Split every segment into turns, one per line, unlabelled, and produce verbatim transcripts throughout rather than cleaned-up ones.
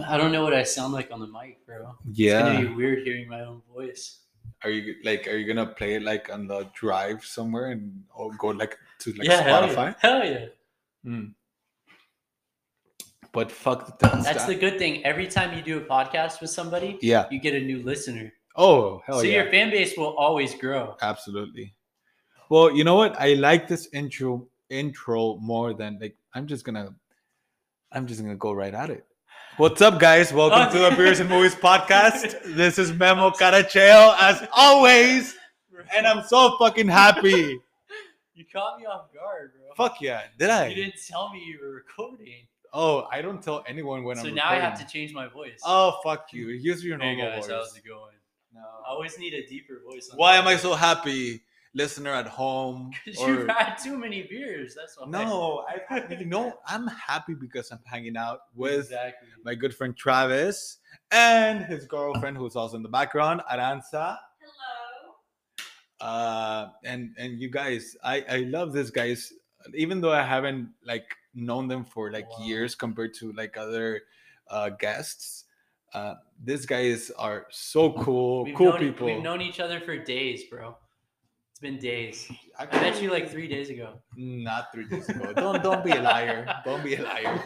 I don't know what I sound like on the mic, bro.
Yeah.
It's gonna be weird hearing my own voice.
Are you like? Are you gonna play it like on the drive somewhere and or go like to like
yeah, hell
Spotify?
yeah, hell yeah.
Mm. But fuck the test.
That's the good thing. Every time you do a podcast with somebody,
Yeah.
you get a new listener.
Oh, hell
so
yeah.
your fan base will always grow.
Absolutely. Well, you know what? I like this intro intro more than like I'm just gonna I'm just gonna go right at it. What's up, guys? Welcome
Oh,
to the Beers and Movies podcast. This is Memo Caracheo as always, and I'm so fucking happy.
You caught me off guard, bro.
Fuck yeah. Did I?
You didn't tell me you were recording.
Oh, I don't tell anyone when
so
I'm
So
recording.
now I have to change my voice.
Oh, fuck you. Use your
Hey
normal
guys,
voice.
how's it going?
No.
I always need a deeper voice. On
Why am I so happy? Listener at home.
Because
or-
you've had too many beers. That's why.
No, I, you know, I'm happy because I'm hanging out with
exactly.
my good friend Travis and his girlfriend, who's also in the background, Aranza.
Hello.
Uh, and and you guys, I I love this guys, even though I haven't like known them for like
Wow.
years compared to like other uh, guests. Uh, these guys are so cool,
We've
cool
known,
people.
We've known each other for days, bro. It's been days. I
Actually,
met you like three days ago.
Not three days ago. Don't don't be a liar. Don't be a liar.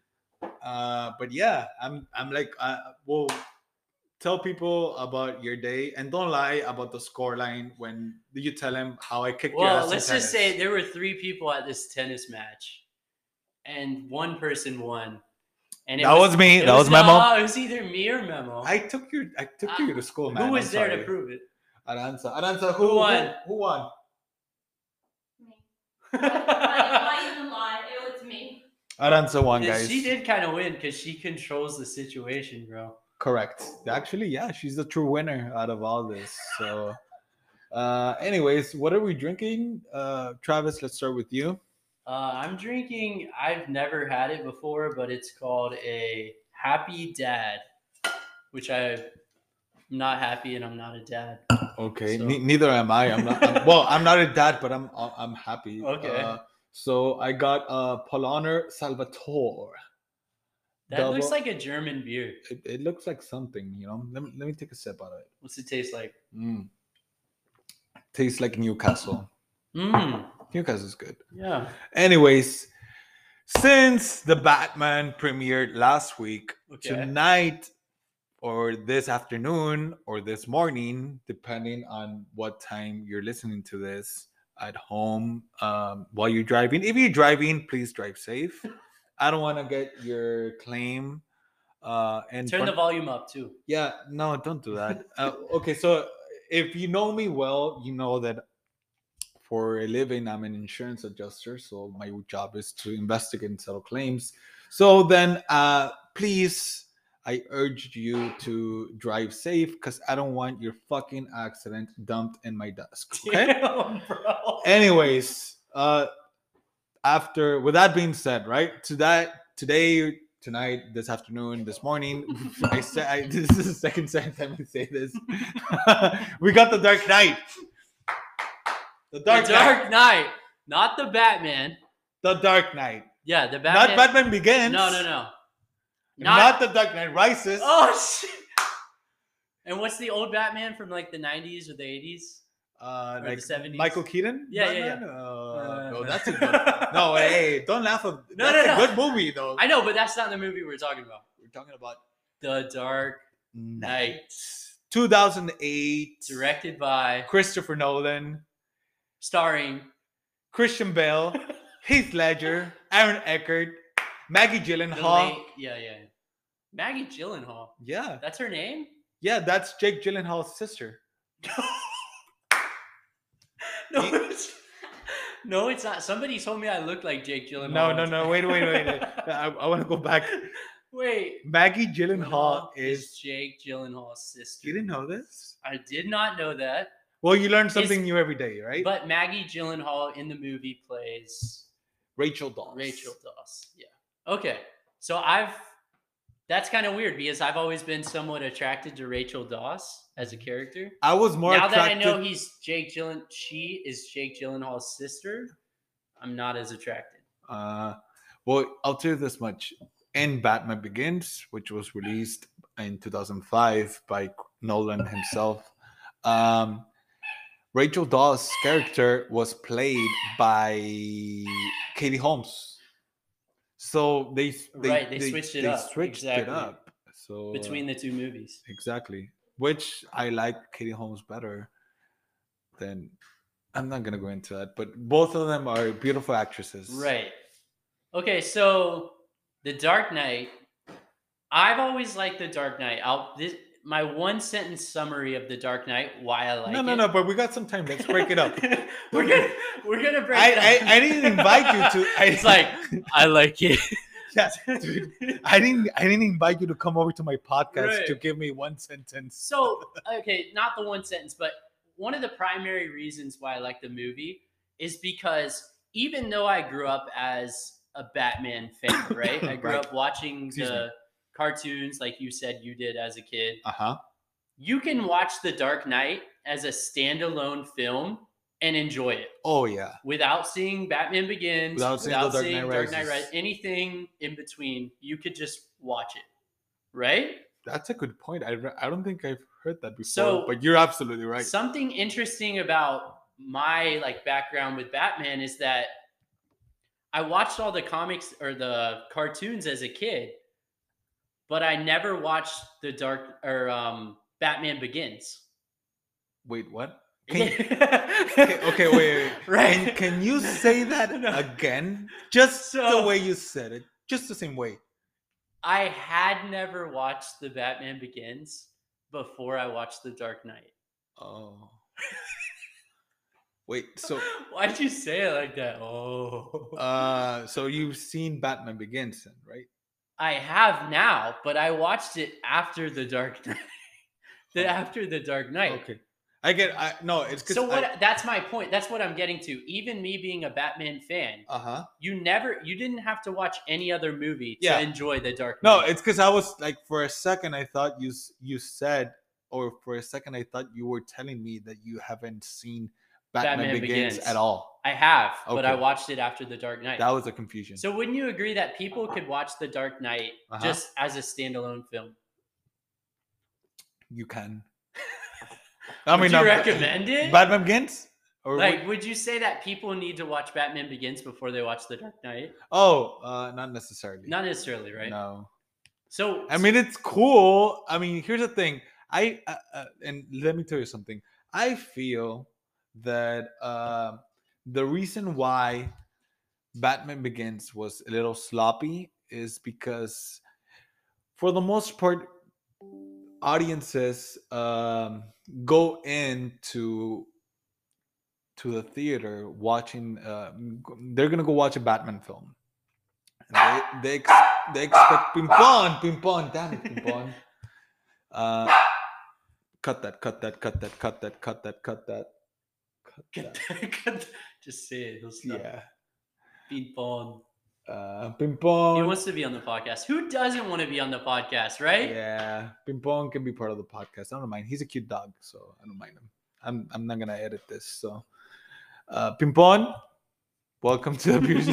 Uh, but yeah, I'm I'm like uh, well, tell people about your day and don't lie about the scoreline when you tell them how I kicked your ass
Well,
in
let's just
tennis.
say there were three people at this tennis match, and one person won. And it
That was me.
it
That was Memo.
No, it was either me or Memo.
I took you. I took
Uh,
you to school, man.
Who was
I'm
there
sorry.
to prove it?
Aranza. Aranza. Who,
Who won?
Who, who won?
Me. Why, why even lie? It was me.
Aranza won,
Yeah,
guys.
She did kind of win because she controls the situation, bro.
Correct. Actually, yeah, she's the true winner out of all this. So, uh, anyways, what are we drinking? Uh, Travis, let's start with you.
Uh, I'm drinking. I've never had it before, but it's called a Happy Dad, which I'm not happy and I'm not a dad.
Okay.
So-
Ne- neither am I. I'm not. I'm, well, I'm not a dad, but I'm I'm happy.
Okay.
Uh, so I got uh, Polaner Salvatore.
That
Double-
looks like a German beer.
It, it looks like something, you know. Let me, let me take a sip out of it.
What's it taste like?
Mm. Tastes like Newcastle.
Mmm.
Newcastle's good.
Yeah.
Anyways, since the Batman premiered last week,
Okay.
tonight or this afternoon or this morning, depending on what time you're listening to this at home um, while you're driving. If you're driving, please drive safe. I don't want to get your claim. Uh, and
Turn
fun-
the volume up too.
Yeah, no, don't do that. uh, okay, so if you know me well, you know that for a living, I'm an insurance adjuster. So my job is to investigate and settle claims. So then, uh, please, I urge you to drive safe because I don't want your fucking accident dumped in my desk. Okay.
Damn, bro.
Anyways, uh, after with that being said, right? To that today. Tonight, this afternoon, this morning, I said I, this is the second time I say this. We got the Dark Knight. The Dark,
the Dark Knight, not the Batman.
Knight. The Dark Knight.
Yeah, the Batman.
Not Batman Begins.
No, no, no.
Not, the Dark Knight Rises.
Oh shit. And what's the old Batman from like the nineties or the eighties?
uh,
or
like
the seventies?
Michael Keaton.
Yeah, yeah,
Batman?
yeah.
Uh, no,
Uh,
that's a good. No, hey, don't laugh. At,
No,
that's
no,
a
no.
good movie though.
I know, but that's not the movie we're talking about.
We're talking about
The Dark Knight,
two thousand eight.
directed by,
Christopher Nolan,
starring.
Christian Bale, Heath Ledger, Aaron Eckhart, Maggie
the
Gyllenhaal.
late- yeah, yeah. Maggie Gyllenhaal.
Yeah,
That's her name?
yeah, that's Jake Gyllenhaal's sister.
No, it's, no, it's not. Somebody told me I look like Jake Gyllenhaal.
No, no, no. Wait, wait, wait. wait. I, I want to go back.
Wait.
Maggie Gyllenhaal
Gyllenhaal
is.
Jake Gyllenhaal's sister.
You didn't know this?
I did not know that.
Well, you learn something
Is-
new every day, right?
But Maggie Gyllenhaal in the movie plays
Rachel Dawes.
Rachel Dawes. Yeah. Okay. So I've that's kind of weird because I've always been somewhat attracted to Rachel Dawes as a character.
I was more
now
attracted.
that I know he's Jake Gyllen, she is Jake Gyllenhaal's sister. I'm not as attracted.
Uh, well, I'll tell you this much. in Batman Begins, which was released in two thousand five by Nolan himself. Um, Rachel Dawes' character was played by Katie Holmes. So they they
Right, they
they,
switched it
they
up,
switched
exactly.
it up. So uh,
Between the two movies.
exactly, which I like Katie Holmes better than. I'm not gonna go into that, but both of them are beautiful actresses.
Right. Okay, so The Dark Knight. I've always liked The Dark Knight. I'll this my one sentence summary of The Dark Knight. Why I like
No, no,
it.
no. But we got some time. Let's break it up.
we're gonna we're gonna break.
I,
it up.
I I didn't invite you to. I,
It's like I like it.
yeah, dude. I didn't I didn't invite you to come over to my podcast
Right.
to give me one sentence.
So okay, not the one sentence, but one of the primary reasons why I like the movie is because even though I grew up as a Batman fan, right? I grew
Right.
up watching
Excuse
the cartoons like you said you did as a kid.
Uh huh.
You can watch The Dark Knight as a standalone film and enjoy it
Oh yeah.
without seeing Batman Begins,
Without seeing The Dark Knight
Dark Knight
Rises.
Rises, anything in between. You could just watch it, right?
That's a good point. I, re- I don't think I've heard that before,
So-
but you're absolutely right.
Something interesting about my like background with Batman is that I watched all the comics or the cartoons as a kid, but I never watched the Dark or um, Batman Begins.
Wait, what? Can,
okay,
okay, okay, wait, wait, wait.
Right.
Can, can you say that
No.
again? Just
So-
the way you said it. Just the same way.
I had never watched the Batman Begins before I watched the Dark Knight.
Oh. Wait, so
Why'd you say it like that? Oh.
uh so you've seen Batman Begins then, right?
I have now, but I watched it after the Dark Knight. the, after the Dark Knight.
Okay. I get I no, it's cuz
So what? That's my point. That's what I'm getting to. Even me being a Batman fan,
Uh-huh.
you never, you didn't have to watch any other movie to
Yeah.
enjoy the Dark
No,
Knight.
it's cuz I was like for a second I thought you s- you said or for a second I thought you were telling me that you haven't seen Batman,
Batman
Begins,
Begins.
at all.
I have, but I
Okay.
watched it after the Dark Knight.
That was a confusion.
So wouldn't you agree that people could watch the Dark Knight
Uh-huh.
just as a standalone film?
You can. I
Would you
um,
recommend it?
Batman Begins? Or
Like,
would-
would you say that people need to watch Batman Begins before they watch The Dark Knight?
oh, uh, not necessarily.
Not necessarily, right?
No.
So,
I mean, it's cool. I mean, here's the thing. I uh, uh, and let me tell you something. I feel that uh, the reason why Batman Begins was a little sloppy is because, for the most part, audiences um, go into to the theater watching. Uh, they're gonna go watch a Batman film. And they they ex- they expect ping pong, ping pong, damn it, ping pong. Uh, cut that, cut that, cut that, cut that, cut that, cut that. Cut
Get
that.
that- get that- just say it. He'll stop.
Yeah.
Ping pong.
Uh, ping
He
pong.
wants to be on the podcast. Who doesn't want to be on the podcast, right?
Yeah, ping pong can be part of the podcast. I don't mind. He's a cute dog, so I don't mind him. I'm I'm not gonna edit this. So, uh, ping pong. Welcome to the Beers.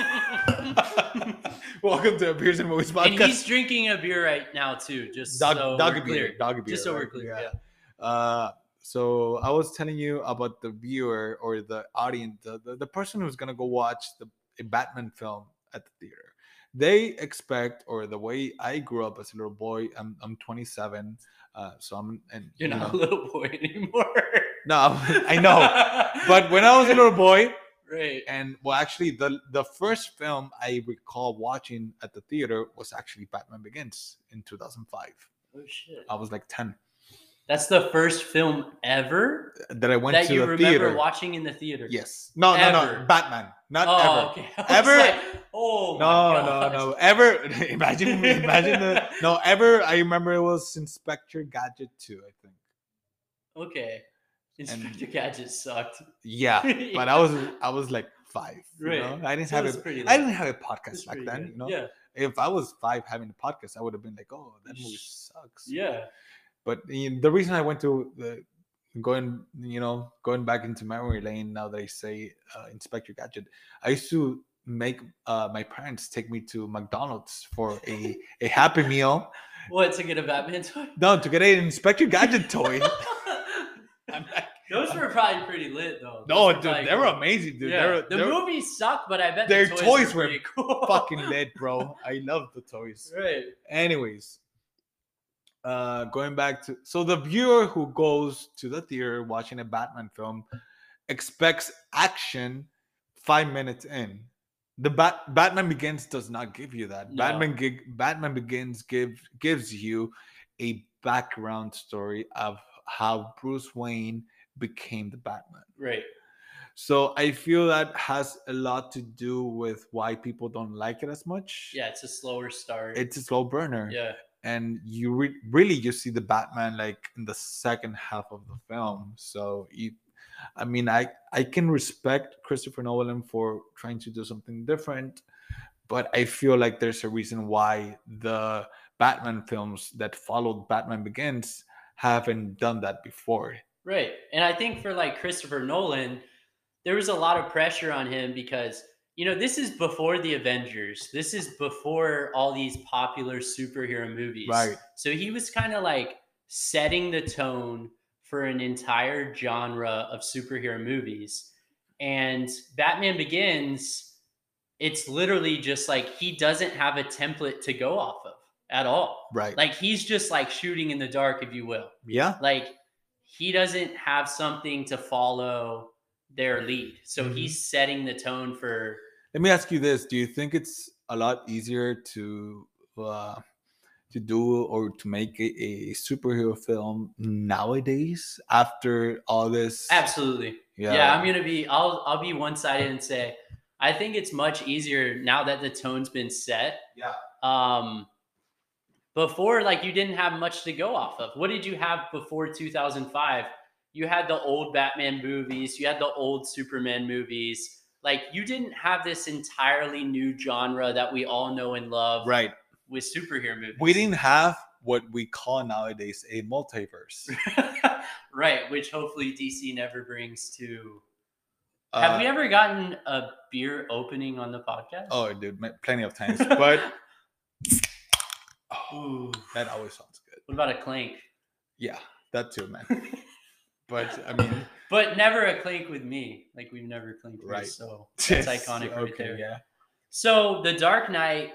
Welcome to the Beers and Movies
and
podcast.
he's drinking a beer right now too. Just
Dog,
so
doggy
we're
beer,
clear.
doggy beer.
Just so we're
right?
clear. Yeah.
Uh, so I was telling you about the viewer or the audience, the, the, the person who's gonna go watch the a Batman film at the theater. They expect, or the way I grew up as a little boy, I'm I'm twenty-seven, uh, so I'm and
You're
you
not
know-
a little boy anymore.
no, I know, but when I was a little boy,
right.
and well, actually, the the first film I recall watching at the theater was actually Batman Begins in two thousand five.
Oh shit.
I was like ten.
That's the first film ever
That I went
that
to
you
the
remember
theater.
watching in the theater.
Yes. No, no,
Ever.
no. Batman. Not
Oh,
ever.
okay. I was
Ever-
like, oh my
No, no,
gosh.
no. Ever. Imagine, imagine the. No, ever. I remember it was Inspector Gadget two. I think.
Okay. Inspector Gadget sucked.
Yeah, but I was, I was like five. You
Right.
know? I didn't
So
have
it's
a,
pretty
I
late.
didn't have a podcast
It's
back
pretty
then.
good.
You know,
Yeah.
if I was five having a podcast, I would have been like, oh, that movie
Sh-
sucks.
Yeah.
But you know, the reason I went to the going, you know, going back into memory lane now that I say uh, Inspector Gadget, I used to make uh, my parents take me to McDonald's for a, a Happy Meal.
What, to get a Batman toy?
No, to get an Inspector Gadget toy. I'm like,
Those were probably pretty lit, though. Those
no,
were
dude,
probably
they were
cool.
amazing, dude.
Yeah.
They were,
the
they were
movies suck, but I bet
their
the toys,
toys
were,
were
pretty cool.
fucking lit, bro. I love the toys.
Right.
Anyways, uh, going back to so the viewer who goes to the theater watching a Batman film expects action five minutes in. The Bat- Batman Begins does not give you that.
No.
Batman gig- Batman Begins give gives you a background story of how Bruce Wayne became the Batman.
Right.
So I feel that has a lot to do with why people don't like it as much.
Yeah, it's a slower start.
It's a slow burner.
yeah.
And you re- really you see the Batman like in the second half of the film. So you, I mean, I I can respect Christopher Nolan for trying to do something different, but I feel like there's a reason why the Batman films that followed Batman Begins haven't done that before.
Right. And I think for like Christopher Nolan, there was a lot of pressure on him because, you know, this is before the Avengers. This is before all these popular superhero movies.
Right.
So he was kind of like setting the tone for an entire genre of superhero movies. And Batman Begins, it's literally just like he doesn't have a template to go off of at all.
Right.
Like he's just like shooting in the dark, if you will.
Yeah.
Like he doesn't have something to follow their lead. So
Mhm.
he's setting the tone for.
Let me ask you this: do you think it's a lot easier to uh, to do or to make a, a superhero film nowadays after all this?
Absolutely.
Yeah.
Yeah, I'm gonna be I'll I'll be one sided and say I think it's much easier now that the tone's been set.
Yeah.
Um before, like, you didn't have much to go off of. What did you have before two thousand five? You had the old Batman movies, you had the old Superman movies. Like, you didn't have this entirely new genre that we all know and love
Right.
with superhero movies.
We didn't have what we call nowadays a multiverse.
Right, which hopefully D C never brings to.
Uh,
Have we ever gotten a beer opening on the podcast?
Oh, dude, ma- plenty of times. But oh,
Ooh.
that always sounds good.
What about a clink?
Yeah, that too, man. But I mean,
But never a clink with me. Like, we've never clinked.
Right.
Right. So that's iconic right
okay,
there.
yeah.
So The Dark Knight,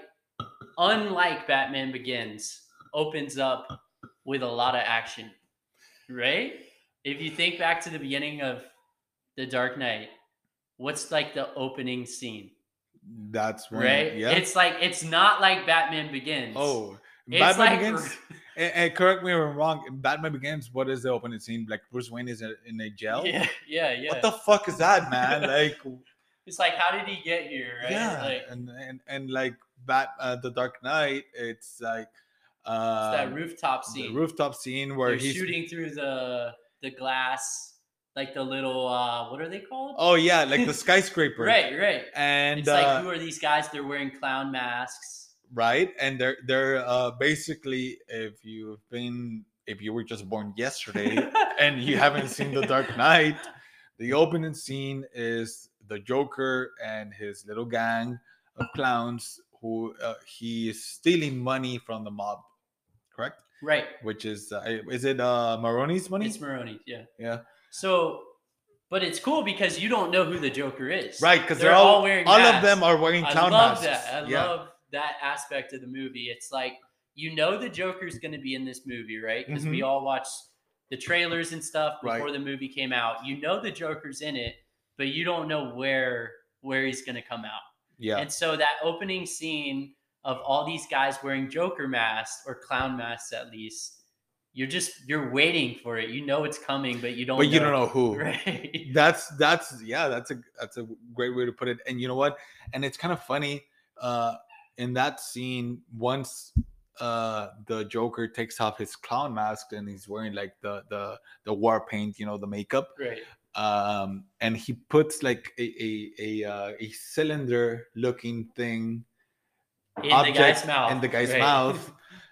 unlike Batman Begins, opens up with a lot of action, right? If you think back to the beginning of The Dark Knight, what's like the opening scene,
That's when,
right?
yeah.
It's like, it's not like Batman Begins.
oh,
it's
Batman
like,
Begins. And, and correct me if I'm wrong. In Batman Begins, what is the opening scene? Like Bruce Wayne is in in a jail.
Yeah, yeah, yeah.
What the fuck is that, man? Like,
It's like, how did he get here, right?
yeah,
Like,
and, and and like Bat, uh, the Dark Knight. It's like uh,
it's that rooftop
the
scene.
rooftop scene where
They're
he's
shooting through the the glass, like the little uh what are they called?
Oh yeah, like the skyscraper.
right, right.
And
It's
uh,
like, who are these guys? They're wearing clown masks.
right, and they're they're uh, basically, if you've been if you were just born yesterday and you haven't seen The Dark Knight, the opening scene is the Joker and his little gang of clowns who uh, he is stealing money from the mob, correct?
Right.
Which is uh, is it uh, Maroni's money?
It's Maroni, yeah.
Yeah,
So, but it's cool because you don't know who the Joker is.
right. Because
They're
they're, all,
all wearing
all of
masks.
them are wearing
I
clown
love
masks.
that. I
yeah.
love that aspect of the movie. It's like, you know, the Joker's going to be in this movie, right? Because we
Mhm.
all watched the trailers and stuff before
Right.
the movie came out. You know the Joker's in it, but you don't know where where he's going to come out.
yeah.
And so that opening scene of all these guys wearing Joker masks, or clown masks at least, you're just you're waiting for it. You know it's coming, but you don't.
But
know.
you don't know who.
Right.
That's that's yeah, that's a that's a great way to put it. And you know what? And it's kind of funny. Uh, in that scene, once uh the Joker takes off his clown mask and he's wearing like the the the war paint, you know, the makeup.
Right.
Um, and he puts like a a a, uh, a cylinder looking thing
In
object
the guy's mouth.
in the guy's
Right.
mouth.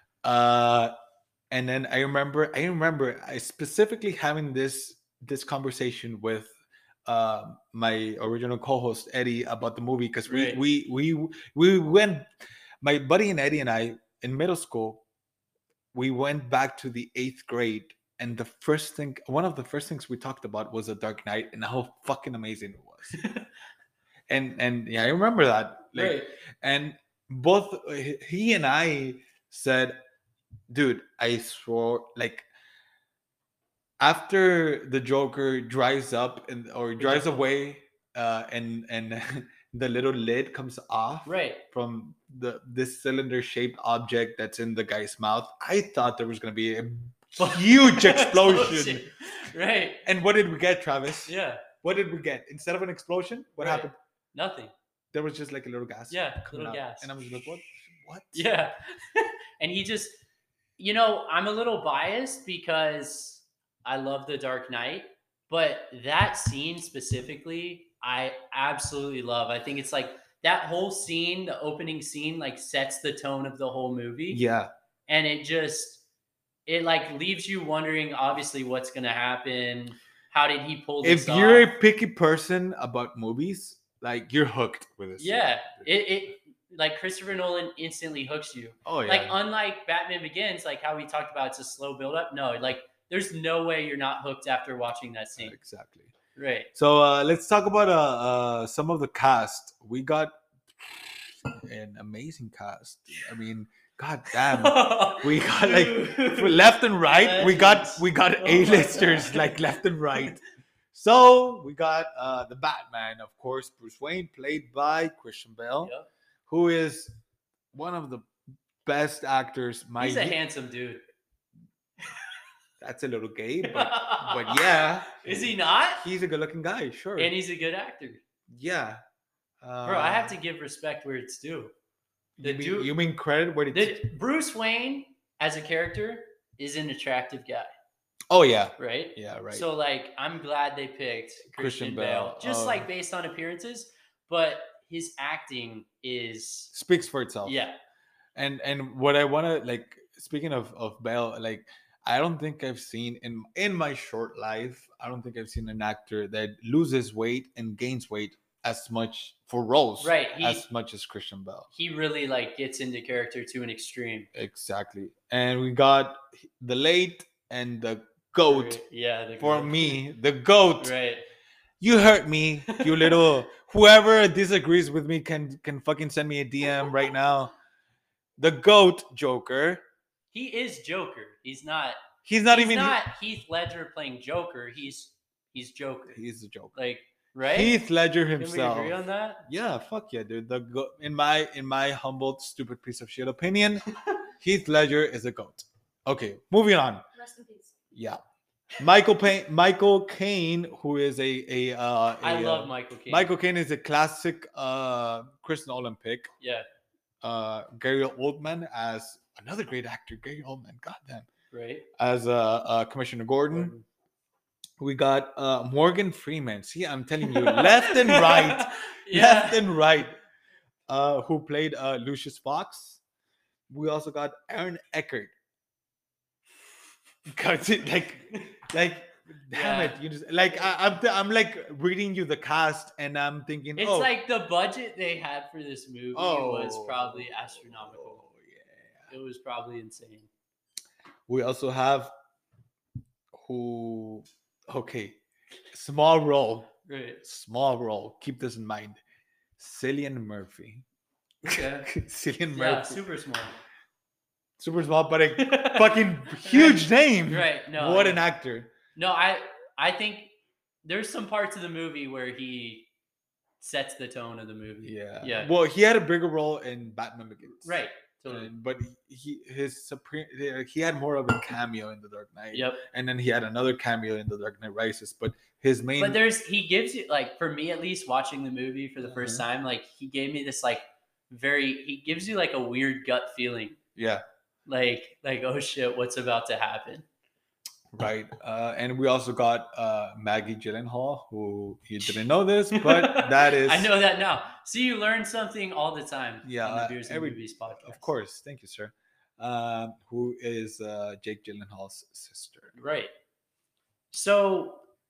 Uh, and then I remember, I remember, I specifically having this this conversation with uh, my original co-host Eddie about the movie because we,
Right.
we we we went. My buddy and Eddie and I in middle school, we went back to the eighth grade, and the first thing, one of the first things we talked about was The Dark Knight and how fucking amazing it was. and and yeah, I remember that. Like,
Right.
and both he and I said, dude, I swore, like, after the Joker drives up and or drives
Joker.
away, uh, and and the little lid comes off
Right.
from the this cylinder shaped object that's in the guy's mouth, I thought there was gonna be a huge explosion.
Right.
And what did we get, Travis?
Yeah.
What did we get? Instead of an explosion, what
Right.
happened?
Nothing.
There was just like a little gas.
Yeah,
coming
little
out.
gas.
And I was like, what? What?
Yeah. And he just, you know, I'm a little biased because I love The Dark Knight, but that scene specifically, I absolutely love. I think it's like that whole scene, the opening scene, like sets the tone of the whole movie.
Yeah.
And it just, it like leaves you wondering, obviously, what's going to happen. How did he pull this
If you're
off?
a picky person about movies, like you're hooked with this.
Yeah. It, it, like Christopher Nolan instantly hooks you.
Oh yeah.
Like unlike Batman Begins, like how we talked about, it's a slow build up. No, like there's no way you're not hooked after watching that scene.
Exactly.
Right.
So uh, let's talk about uh, uh, some of the cast. We got an amazing cast. I mean, god damn, we got like for left and right. We got we got
Oh my
A-listers
God.
like left and right. So we got uh, the Batman, of course, Bruce Wayne, played by Christian Bale,
Yep.
who is one of the best actors. My
He's a handsome dude.
that's a little gay, but but yeah,
Is he not?
he's a good-looking guy, sure.
And he's a good actor.
Yeah, uh,
Bro, I have to give respect where it's due. The
You mean,
dude-
you mean credit where it's?
The, Bruce Wayne as a character is an attractive guy,
Oh yeah,
right?
yeah, right.
So like, I'm glad they picked
Christian
Christian, Bale,
Bale,
just
uh,
like based on appearances, but his acting is
Speaks for itself.
yeah,
and and what I want to like. Speaking of of Bale, like I don't think I've seen in in my short life. I don't think I've seen an actor that loses weight and gains weight as much for roles,
Right, he-
as much as Christian Bale.
he really like gets into character to an extreme.
Exactly. And we got the late and the goat.
Yeah, the
For
goat.
me, the goat.
Right.
You hurt me, you little. Whoever disagrees with me can can fucking send me a D M right now. The goat Joker.
He is Joker. He's not.
He's not
he's
even.
not Heath Ledger playing Joker. He's he's Joker.
He's the Joker.
Like right.
Heath Ledger
Can we
himself.
agree on that?
Yeah, fuck yeah, dude. The go- in my in my humble stupid piece of shit opinion, Heath Ledger is a goat. Okay, moving on.
Rest in peace.
Yeah, Michael Payne, Michael Caine, who is a a, uh,
I
a,
love
uh,
Michael Caine.
Michael Caine is a classic uh, Chris Nolan pick.
Yeah.
Uh, Gary Oldman as another great actor. Gary Oldman, goddamn,
Right.
as uh, uh, Commissioner Gordon. We got uh, Morgan Freeman. See, I'm telling you, left and right,
Yeah.
left and right. Uh, who played uh, Lucius Fox? We also got Aaron Eckhart. God, like, like, damn
Yeah.
it! You just like I, I'm, I'm like reading you the cast, and I'm thinking,
It's
oh,
like the budget they had for this movie was
oh,
probably astronomical.
oh, yeah.
It was probably insane.
We also have who? Okay, small role,
Right.
small role. Keep this in mind. Cillian Murphy.
Okay.
Cillian
Yeah,
Murphy.
super small.
Super small, but a fucking huge name.
Right. No.
What
I-
an actor.
No, I I think there's some parts of the movie where he sets the tone of the movie.
Yeah.
Yeah.
Well, he had a bigger role in Batman Begins.
Right. Totally.
And- but he his supreme he had more of a cameo in The Dark Knight.
Yep.
And then he had another cameo in The Dark Knight Rises. But his main
But there's he gives you like for me at least watching the movie for the first
Uh-huh.
time, like he gave me this like very he gives you like a weird gut feeling.
yeah,
Like like oh shit, what's about to happen?
right. Uh, and we also got uh, Maggie Gyllenhaal, who you didn't know this, but that is
I know that now. See, you learn something all the time.
Yeah,
on the
uh,
Beers
every-
and Movies podcast.
of course. Thank you, sir. Um, who is uh, Jake Gyllenhaal's sister?
Right. So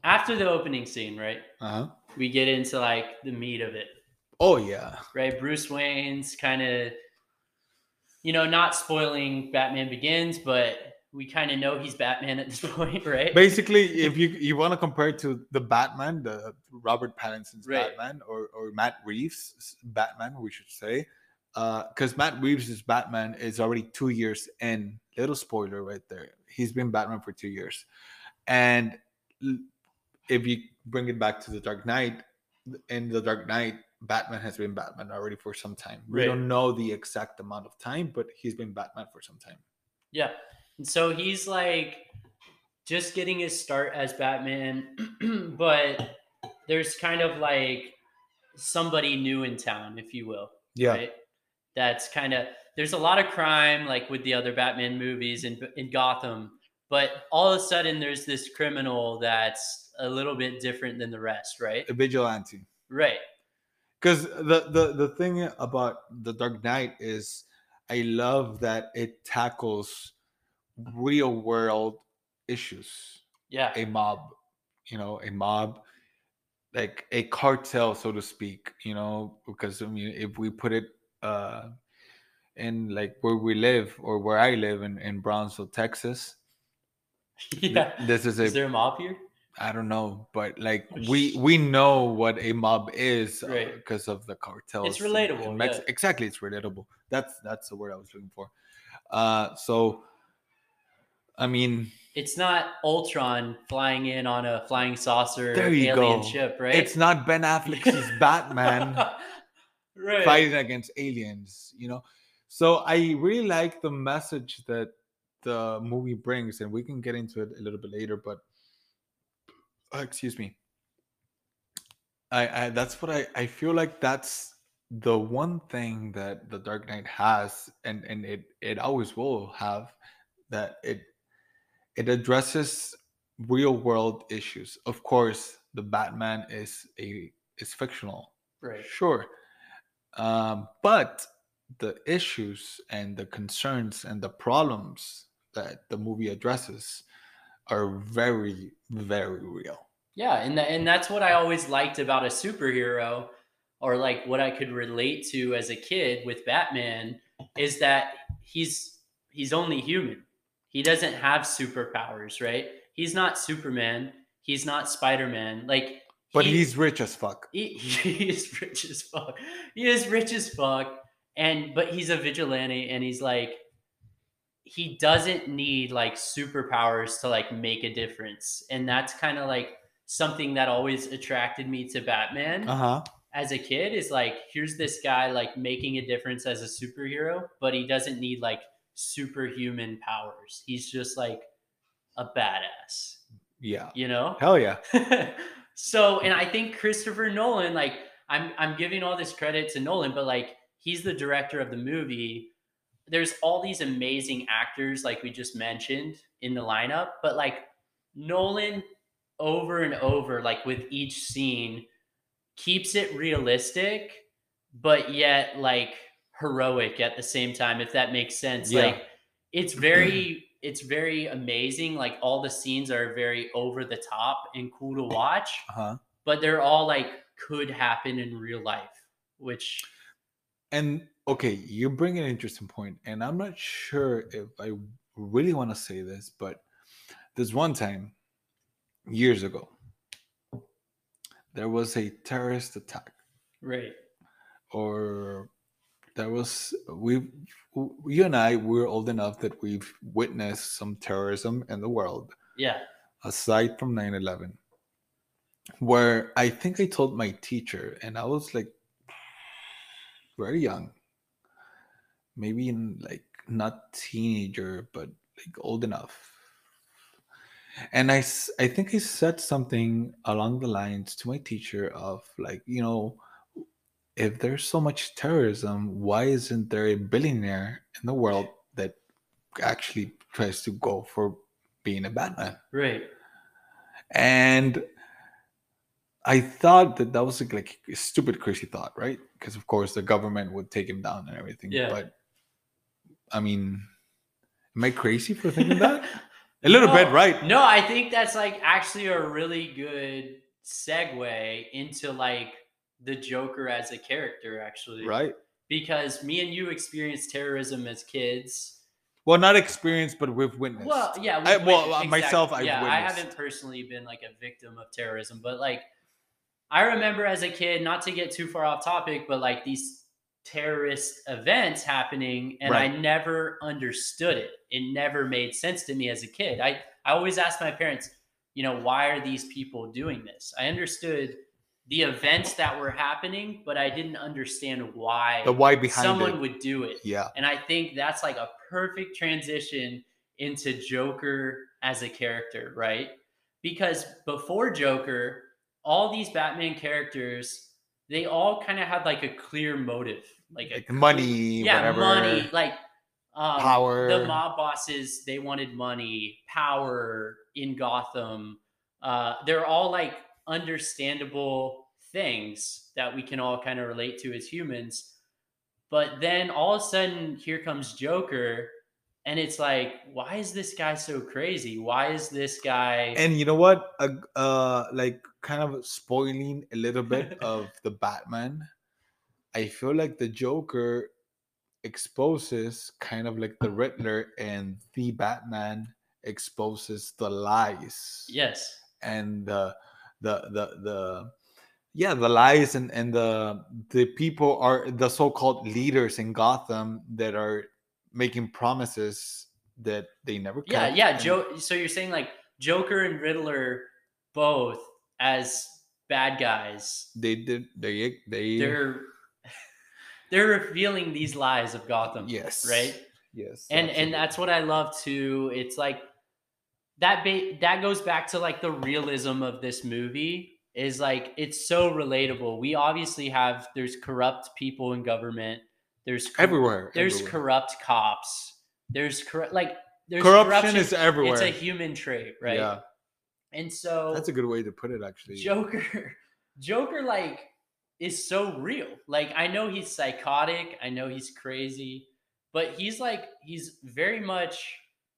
after the opening scene, right?
Uh-huh.
We get into like the meat of it,
Oh yeah.
right? Bruce Wayne's kind of, you know, not spoiling Batman Begins, but we kind of know he's Batman at this point, right?
Basically, if you you want to compare it to the Batman, the Robert Pattinson's
Right.
Batman, or or Matt Reeves' Batman, we should say, because Matt Reeves' Batman is already two years in. Little spoiler right there. He's been Batman for two years, and l- if you bring it back to the Dark Knight, in the Dark Knight, Batman has been Batman already for some time. We
Right.
don't know the exact amount of time, but he's been Batman for some time.
Yeah. And so he's like just getting his start as Batman, but there's kind of like somebody new in town, if you will.
Yeah.
Right. That's kind of, there's a lot of crime like with the other Batman movies in, in Gotham, but all of a sudden there's this criminal that's a little bit different than the rest, right?
A vigilante.
Right.
Because the, the the thing about the Dark Knight is, I love that it tackles real world issues.
Yeah.
A mob, you know, a mob, like a cartel, so to speak. You know, because I mean, if we put it uh, in like where we live or where I live in in Brownsville, Texas,
Yeah.
this is a
Is there a mob here?
I don't know, but like we we know what a mob is
Right.
because of the cartels.
It's
in- in
relatable,
Mex-
yeah.
Exactly, it's relatable. That's that's the word I was looking for. Uh, so, I mean,
It's not Ultron flying in on a flying saucer
there you
alien
go.
ship, right?
It's not Ben Affleck's Batman
right.
fighting against aliens, you know. So I really like the message that the movie brings, and we can get into it a little bit later. But uh, excuse me. I, I that's what I, I feel like that's the one thing that the Dark Knight has, and and it it always will have, that it it addresses real world issues. Of course, the Batman is a is fictional,
Right.
sure, um, but the issues and the concerns and the problems that the movie addresses are very very real.
Yeah, and tha- and that's what I always liked about a superhero, or like what I could relate to as a kid with Batman, is that he's he's only human. He doesn't have superpowers, right? He's not Superman. He's not Spider-Man. Like
But
he-
he's rich as fuck.
he, he is rich as fuck. He is rich as fuck, and but he's a vigilante, and he's like he doesn't need like superpowers to like make a difference, and that's kind of like something that always attracted me to Batman
Uh huh.
as a kid. Is like, here's this guy like making a difference as a superhero, but he doesn't need like superhuman powers. He's just like a badass,
Yeah.
you know?
Hell yeah.
So, and I think Christopher Nolan, like, I'm I'm giving all this credit to Nolan, but like he's the director of the movie. There's all these amazing actors, like we just mentioned, in the lineup, but like Nolan over and over, like with each scene, keeps it realistic, but yet like heroic at the same time, if that makes sense.
Yeah.
Like it's very it's very amazing. Like all the scenes are very over the top and cool to watch,
Uh huh.
but they're all like could happen in real life, which
And okay, you bring an interesting point, and I'm not sure if I really want to say this, but there's one time years ago there was a terrorist attack,
right.
or there was we you and I we're old enough that we've witnessed some terrorism in the world
Yeah.
aside from nine eleven, where I think I told my teacher, and I was like very young, maybe in like not teenager, but like old enough. And I, s- I think I said something along the lines to my teacher of like, you know, if there's so much terrorism, why isn't there a billionaire in the world that actually tries to go for being a Batman?
Right.
And I thought that that was like, like a stupid, crazy thought, right? Because of course the government would take him down and everything.
Yeah.
But I mean, am I crazy for thinking that? A little bit,
No,
right?
No, I think that's like actually a really good segue into like the Joker as a character, actually.
Right.
Because me and you experienced terrorism as kids.
Well, not experienced, but we've witnessed.
Well, yeah,
I,
we've
well,
witnessed-
uh, myself,
exactly.
I've
yeah, I
witnessed.
haven't personally been like a victim of terrorism, but like I remember as a kid, not to get too far off topic, but like these terrorist events happening, and I
Right.
never understood it. It never made sense to me as a kid. I, I always asked my parents, you know, why are these people doing this? I understood the events that were happening, but I didn't understand why
The why behind
someone
it.
would do it.
Yeah.
And I think that's like a perfect transition into Joker as a character, right? Because before Joker, all these Batman characters, they all kind of had like a clear motive, like a
Like
cle-
money,
yeah,
whatever.
money, like um,
Power.
The mob bosses, they wanted money, power in Gotham. Uh, they're all like understandable things that we can all kind of relate to as humans. But then all of a sudden, here comes Joker, and it's like, why is this guy so crazy? Why is this guy?
And you know what? Uh, uh, like kind of spoiling a little bit of the Batman. I feel like the Joker exposes kind of like the Riddler, and the Batman exposes the lies.
Yes.
And the the the the yeah, the lies, and and the the people are the so-called leaders in Gotham that are making promises that they never
Yeah,
kept.
yeah.
and-
Joe. So you're saying like Joker and Riddler, both as bad guys,
They did. They they.
they're they're revealing these lies of Gotham.
Yes.
Right.
Yes.
And
absolutely.
and that's what I love too. It's like that. Ba- that goes back to like the realism of this movie. Is like it's so relatable. We obviously have there's corrupt people in government. There's cor-
everywhere.
There's
everywhere.
corrupt cops. There's corrupt like there's
corruption, is everywhere.
It's a human trait, right?
Yeah,
And so
that's a good way to put it. Actually,
Joker, Joker, like is so real. Like I know he's psychotic. I know he's crazy, but he's like he's very much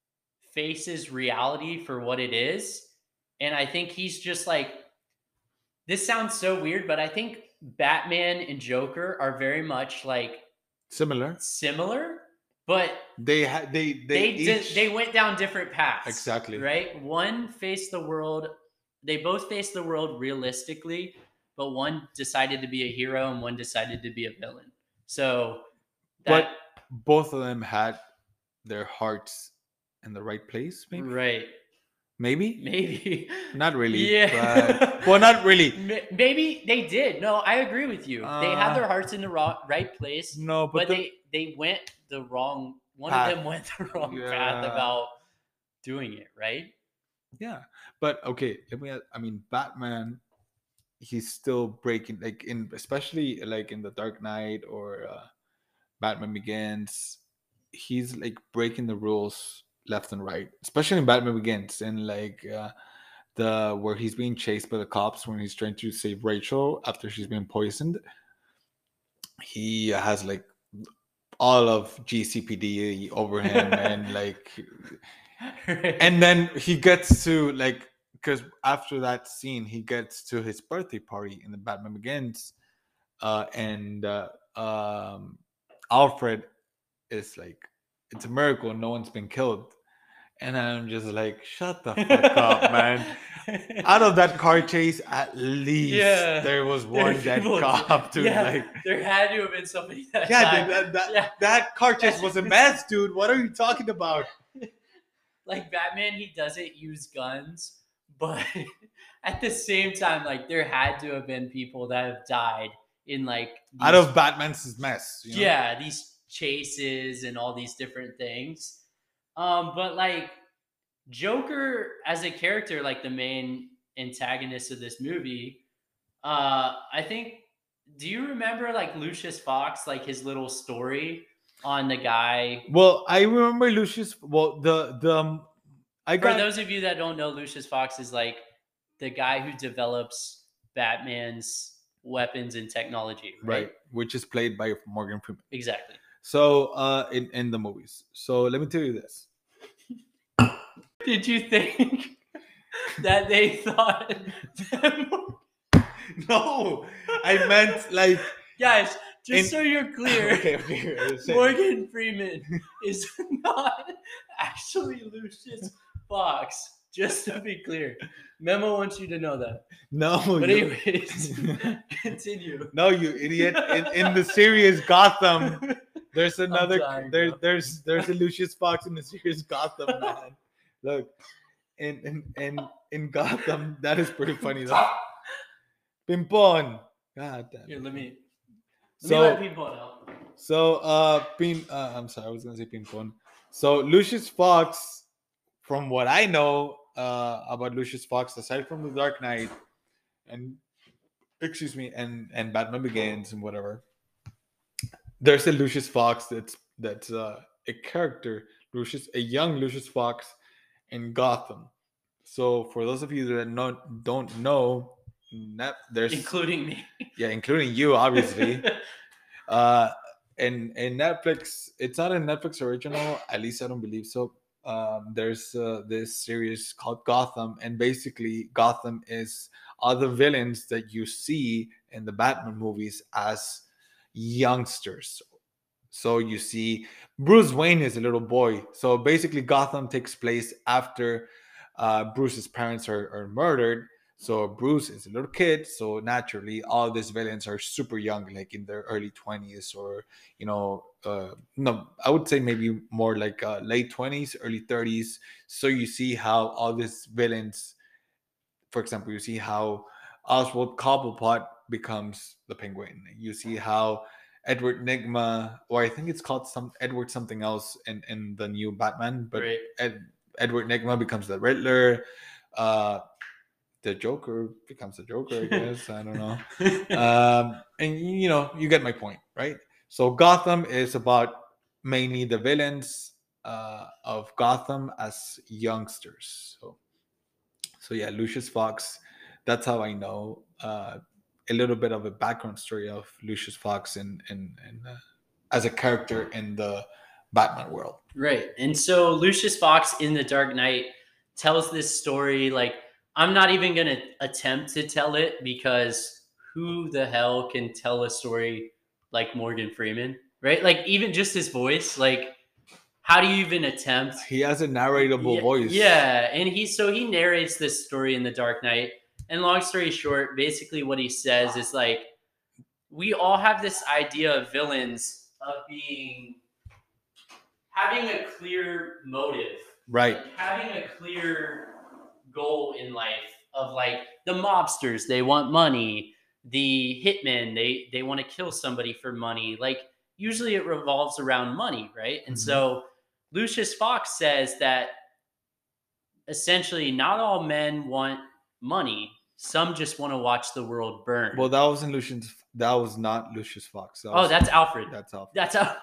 faces reality for what it is, and I think he's just like. This sounds so weird, but I think Batman and Joker are very much like
similar.
similar, but
They had they they
they did,
each,
they went down different paths.
Exactly.
Right? One faced the world, they both faced the world realistically, but one decided to be a hero and one decided to be a villain. So that
but both of them had their hearts in the right place. Maybe.
right.
Maybe.
Maybe.
Not really.
Yeah.
But, well, not really.
Ma- Maybe they did. No, I agree with you. they had
Uh,
their hearts in the ro- right place.
No,
But,
but, the,
they they went the wrong. One
Path.
of them went the wrong path
Yeah.
about doing it. Right?
yeah. But okay, let me. I mean, Batman. He's still breaking, like in especially like in the Dark Knight or uh, Batman Begins. He's like breaking the rules left and right, especially in Batman Begins, and like uh, the where he's being chased by the cops when he's trying to save Rachel after she's been poisoned. He has like all of G C P D over him, and like, and then he gets to like because after that scene, he gets to his birthday party in the Batman Begins, uh, and uh, um, Alfred is like, it's a miracle no one's been killed. And I'm just like, shut the fuck up, man. Out of that car chase, at least
Yeah.
there was
There
one
are
dead
people-
cop, dude.
yeah,
Like,
there had to have been somebody that
yeah,
died.
dude, that, that,
Yeah.
that car chase was a mess, dude. What are you talking about?
Like Batman, he doesn't use guns, but at the same time, like there had to have been people that have died in like
Out
these-
of Batman's mess. You know?
yeah, these chases and all these different things. Um, but like Joker as a character, like the main antagonist of this movie, uh, I think. Do you remember like Lucius Fox, like his little story on the guy?
Well, I remember Lucius. Well, the the um, I
For
got
those of you that don't know, Lucius Fox is like the guy who develops Batman's weapons and technology, right?
right, which is played by Morgan Freeman.
Exactly.
So, uh, in in the movies. So let me tell you this.
Did you think that they thought that Mor-
No, I meant like.
guys, just
In-
so you're clear,
Okay, okay. I was saying-
Morgan Freeman is not actually Lucius Fox. Just to be clear, Memo wants you to know that.
No,
But
you-
anyways, continue.
no, you idiot! In, in the series Gotham, there's another.
dying,
There,
bro.
there's there's a Lucius Fox in the series Gotham, man. Look, in in in in Gotham, that is pretty funny though. Pimpon. God damn.
Here, let me let
So-
me let people know.
So, uh, Pin, uh, I'm sorry, I was gonna say Pimpon. So, Lucius Fox, from what I know uh, about Lucius Fox, aside from The Dark Knight, and excuse me, and and Batman Begins and whatever, there's a Lucius Fox that's that's uh, a character, Lucius, a young Lucius Fox in Gotham. So, for those of you that not don't know, that there's
Including me.
yeah, including you, obviously. uh in in Netflix, it's not a Netflix original, at least I don't believe so. Um there's uh, this series called Gotham, and basically Gotham is all the villains that you see in the Batman movies as youngsters. So you see Bruce Wayne is a little boy, so basically Gotham takes place after uh Bruce's parents are, are murdered. So Bruce is a little kid, so naturally all these villains are super young, like in their early twenties, or you know, uh, no, I would say maybe more like uh, late twenties, early thirties. So you see how all these villains, for example, you see how Oswald Cobblepot becomes the Penguin. You see how Edward Nigma, or I think it's called some Edward something else in in the new Batman, but
Right.
Ed, Edward Nigma becomes the Riddler. Uh, the Joker becomes the Joker, I guess. I don't know. Um, and you know, you get my point, right? So Gotham is about mainly the villains uh, of Gotham as youngsters. So, so yeah, Lucius Fox. That's how I know uh, a little bit of a background story of Lucius Fox in in, in uh, as a character in the Batman world.
Right. And so Lucius Fox in The Dark Knight tells this story. Like, I'm not even going to attempt to tell it, because who the hell can tell a story like Morgan Freeman, right? Like, even just his voice, like, how do you even attempt?
He has a narratable
yeah,
voice.
Yeah. And he, so he narrates this story in The Dark Knight. And long story short, basically what he says is like, we all have this idea of villains of being, having a clear motive,
Right.
like having a clear goal in life, of like the mobsters, they want money, the hitmen, they they want to kill somebody for money. Like, usually it revolves around money, right? And
Mhm.
so Lucius Fox says that essentially not all men want money. Some just want to watch the world burn.
Well, that wasn't Lucius. That was not Lucius Fox. That
oh,
was-
that's Alfred.
that's all.
That's how.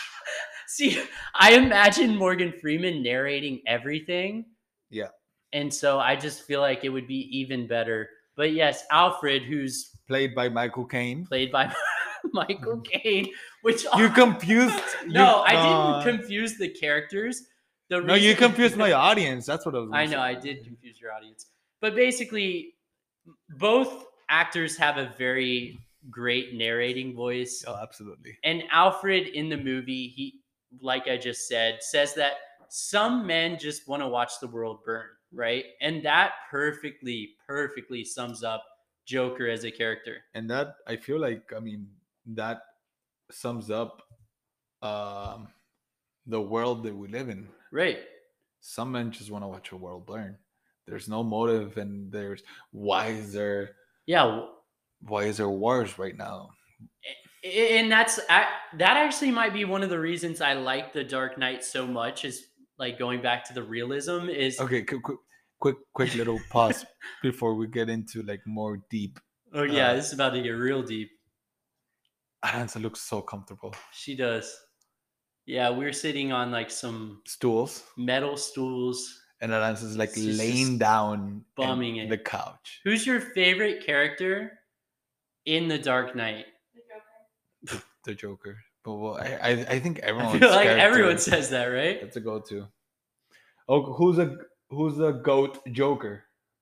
See, I imagine Morgan Freeman narrating everything.
Yeah.
And so I just feel like it would be even better. But yes, Alfred, who's
Played by Michael Caine.
played by Michael Caine, which
You confused.
no,
you,
I
no.
didn't confuse the characters. The
No, you
reason-
confused my audience. That's what I was.
I
gonna
know
say.
I did confuse your audience, but basically, both actors have a very great narrating voice.
Oh, absolutely.
And Alfred in the movie, he, like I just said, says that some men just want to watch the world burn, right? And that perfectly, perfectly sums up Joker as a character.
And that, I feel like, I mean, that sums up um, the world that we live in.
Right.
Some men just want to watch a world burn. There's no motive, and there's why is there
Yeah.
why is there wars right now?
And that's that actually might be one of the reasons I like The Dark Knight so much, is like going back to the realism is
Okay, quick, quick, quick, quick little pause before we get into like more deep.
oh yeah,
uh,
this is about to get real deep.
Aranza looks so comfortable.
She does. Yeah, we're sitting on like some
Stools,
metal stools.
and Aranza's like
She's
laying
just
down
bumming
in
it.
the couch.
Who's your favorite character in The Dark Knight?
The Joker.
The Joker. But well, I, I, I think
I
everyone's
feel like
character-
everyone says that, right?
That's a go-to. Oh, who's a who's the GOAT Joker?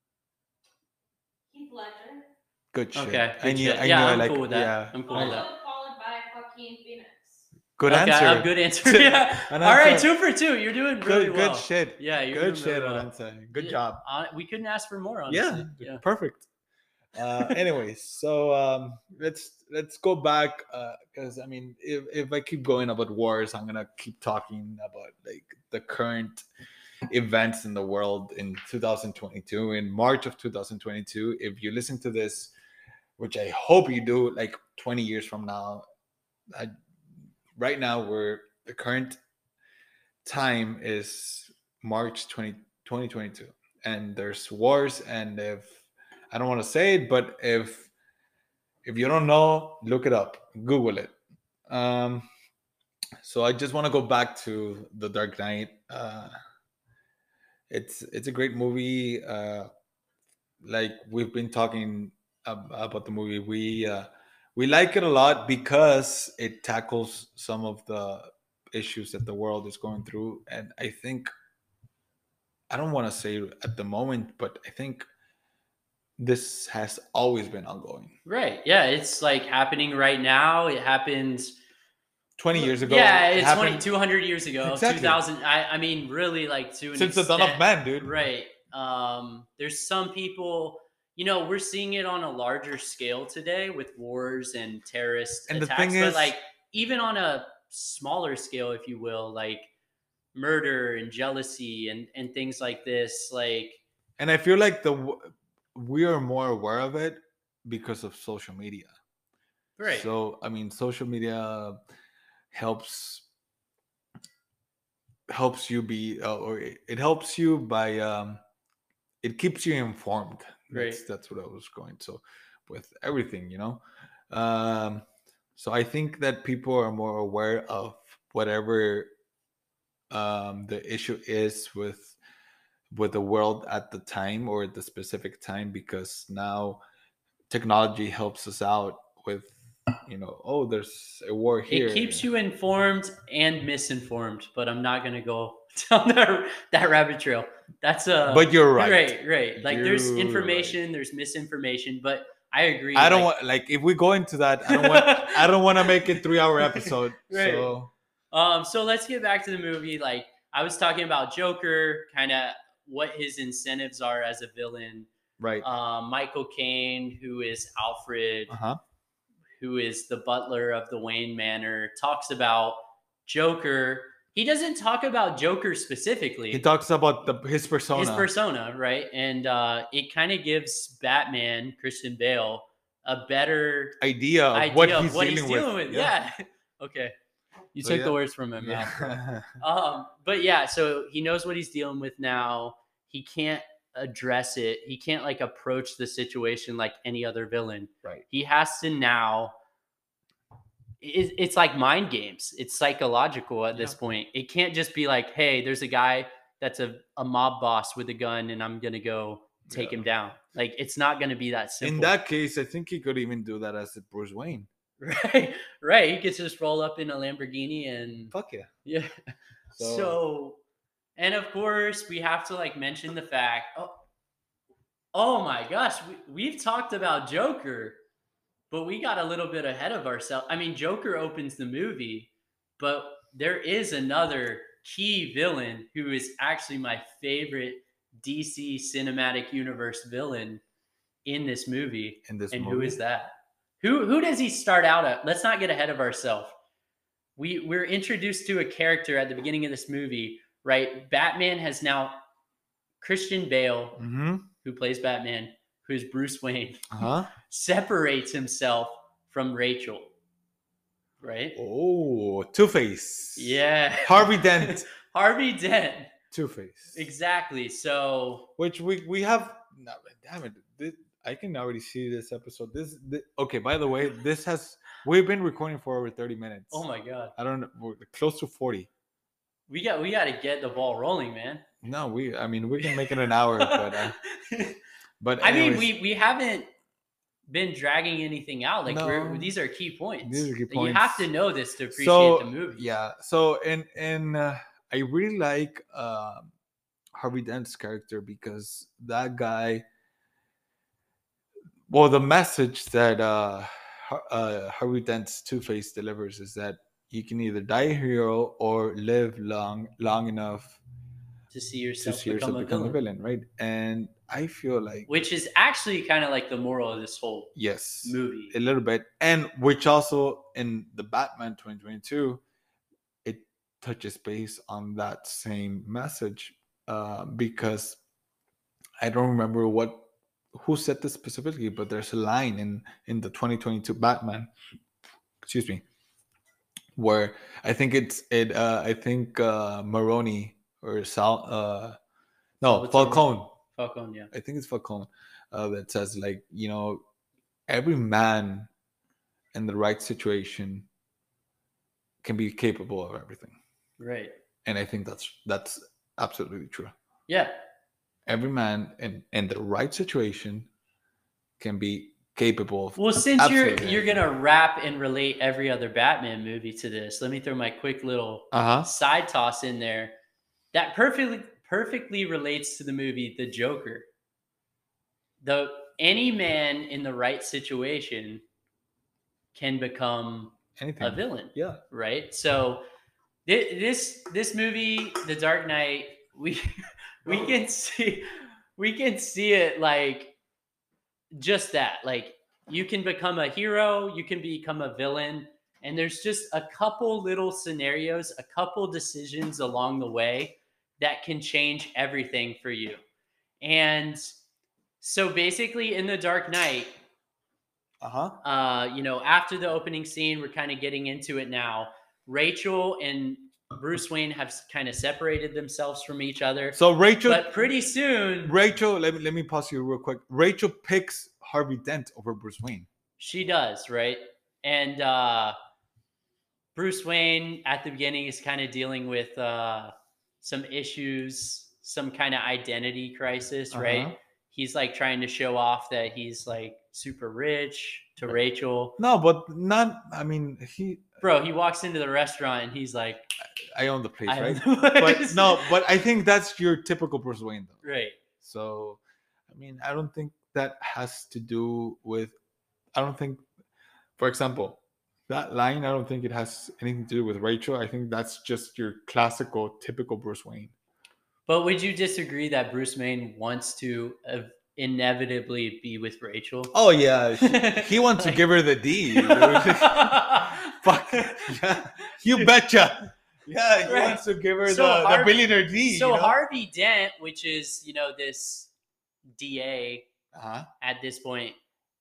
Heath Ledger.
Good shit.
Okay,
I
good
knew,
shit.
I
Yeah,
knew I
I'm
like
cool
it.
with that.
Yeah.
I'm cool
I-
with that.
Followed, followed by Joaquin Phoenix.
Good
Okay,
answer.
uh, good answer. Yeah.
An
All right,
answer.
two for two. You're doing really
Good,
well.
good shit.
Yeah, you're
good
doing
shit,
really well.
Aranza. Good
Yeah,
job.
Uh, we couldn't ask for more,
Yeah,
honestly. Yeah.
perfect. Uh, anyways, so um, let's let's go back because I mean, if, if I keep going about wars, I'm gonna keep talking about like the current events in the world in two thousand twenty-two. In March of two thousand twenty-two, if you listen to this, which I hope you do, like twenty years from now, I, right now we're the current time is March twentieth, twenty twenty-two, and there's wars. And if I don't want to say it, but if if you don't know, look it up, Google it. Um, so I just want to go back to The Dark Knight. Uh, it's it's a great movie. Uh, like we've been talking ab- about the movie, we uh, we like it a lot because it tackles some of the issues that the world is going through, and I think I don't want to say at the moment, but I think this has always been ongoing.
Right. Yeah, it's like happening right now. It happens
twenty years ago.
Yeah,
it
it's
happened
twenty, two hundred years ago.
Exactly.
two thousand. I, I mean, really, like to an
since the dawn of
extent.
man, dude.
Right. Um, there's some people, you know, we're seeing it on a larger scale today with wars and terrorist
And the
attacks.
thing
but
is-
like even on a smaller scale, if you will, like murder and jealousy and, and things like this, like
And I feel like the w- we are more aware of it because of social media.
right.
So I mean, social media helps helps you be, uh, or it, it helps you by um, it keeps you informed. That's,
Right.
that's what I was going. So with everything, you know. Um, so I think that people are more aware of whatever um, the issue is with with the world at the time or at the specific time, because now technology helps us out with, you know, oh, there's a war here.
It keeps you informed and misinformed, but I'm not gonna go down that, that rabbit trail. That's a
But you're right.
Right, right. Like there's
You're
information, there's misinformation, but I agree.
I don't
like,
want, like, if we go into that, I don't want I don't want to make it three hour episode.
Right.
So
Um, so let's get back to the movie. Like I was talking about Joker, kind of what his incentives are as a villain.
right.
Um, Michael Caine, who is Alfred,
Uh-huh.
who is the butler of the Wayne Manor, talks about Joker. He doesn't talk about Joker specifically.
He talks about the his persona.
His persona, right? And uh, it kind of gives Batman, Christian Bale, a better
idea of
idea
what
of
he's
what
dealing
he's dealing with.
with.
Yeah. Okay. You
So,
took
yeah.
the words from my mouth. bro.
Yeah.
Um, but yeah, so he knows what he's dealing with now. He can't address it. He can't like approach the situation like any other villain.
Right.
He has to now. It, it's like mind games. It's psychological at this
Yeah.
point. It can't just be like, hey, there's a guy that's a, a mob boss with a gun and I'm going to go take
Yeah.
him down. Like, it's not going to be that simple.
In that case, I think he could even do that as a Bruce Wayne.
right. Right. He could just roll up in a Lamborghini and
Fuck yeah.
yeah.
So-
So, and of course, we have to like mention the fact. Oh, oh my gosh, we, we've talked about Joker, but we got a little bit ahead of ourselves. I mean, Joker opens the movie, but there is another key villain who is actually my favorite D C Cinematic Universe villain in this movie.
In this
And
movie.
who is that? Who who does he start out at? Let's not get ahead of ourselves. We we're introduced to a character at the beginning of this movie, right? Batman has now Christian Bale,
Mm-hmm.
who plays Batman, who's Bruce Wayne,
Uh-huh.
separates himself from Rachel. Right?
Oh, Two-Face.
Yeah.
Harvey Dent.
Harvey Dent.
Two-Face.
Exactly. So
Which we we have. No, damn it! This, I can already see this episode. This, this okay. By the way, this has we've been recording for over thirty minutes.
oh my god.
I don't know. We're close to forty.
We got we got to get the ball rolling, man.
No, we. I mean, we can make it an hour, but uh, but
I mean,
anyways,
we we haven't been dragging anything out. Like we're,
No.
these are key points.
These are key
You have
points.
to know this to appreciate
so
the movie.
yeah. So and and uh, I really like uh, Harvey Dent's character because that guy. Well, the message that uh, Har- uh, Harvey Dent's Two Face delivers is that you can either die a hero or live long long enough
To see
to
yourself
see
become
yourself
a
become a
villain,
villain, right? And I feel like
which is actually kind of like the moral of this whole
yes,
movie.
a little bit, and which also in the Batman twenty twenty-two, it touches base on that same message uh, because I don't remember what who said this specifically, but there's a line in in the twenty twenty-two Batman, excuse me, where I think it's it uh I think uh Maroni or Sal uh no
Salvatore.
Falcone.
Falcone, yeah.
I think it's Falcone uh, that says like, you know, every man in the right situation can be capable of everything.
Right.
And I think that's that's absolutely true.
Yeah.
Every man in in the right situation can be capable of
Well, since you're
absolutely
you're
anything.
gonna wrap and relate every other Batman movie to this, let me throw my quick little
Uh-huh.
side toss in there. That perfectly perfectly relates to the movie The Joker. The any man in the right situation can become
Anything.
a villain,
Yeah.
right? So thi- this this movie, The Dark Knight, we we can see we can see it like just that. Like you can become a hero, you can become a villain, and there's just a couple little scenarios, a couple decisions along the way that can change everything for you. And so basically in The Dark Knight,
Uh-huh.
uh, you know, after the opening scene, we're kind of getting into it now. Rachel and Bruce Wayne have kind of separated themselves from each other.
So Rachel
But pretty soon,
Rachel, let me let me pause you real quick. Rachel picks Harvey Dent over Bruce Wayne.
she does, right? And uh, Bruce Wayne at the beginning is kind of dealing with uh, some issues, some kind of identity crisis, right?
Uh-huh.
He's like trying to show off that he's like super rich to
Right.
Rachel.
No, but not I mean he
Bro, he walks into the restaurant and he's like,
I own the place,
I
right?
own the
But
place.
no, but I think that's your typical Bruce Wayne though.
Right.
So I mean, I don't think that has to do with I don't think for example, that line I don't think it has anything to do with Rachel. I think that's just your classical typical Bruce Wayne.
But would you disagree that Bruce Wayne wants to uh, inevitably be with Rachel?
Oh yeah, she- he wants
Like-
to give her the D. dude. Fuck yeah, you betcha. Yeah, he
Right.
wants to give her
So
the,
Harvey-
the billionaire D.
So
you know?
Harvey Dent, which is, you know, this D A
uh-huh.
at this point,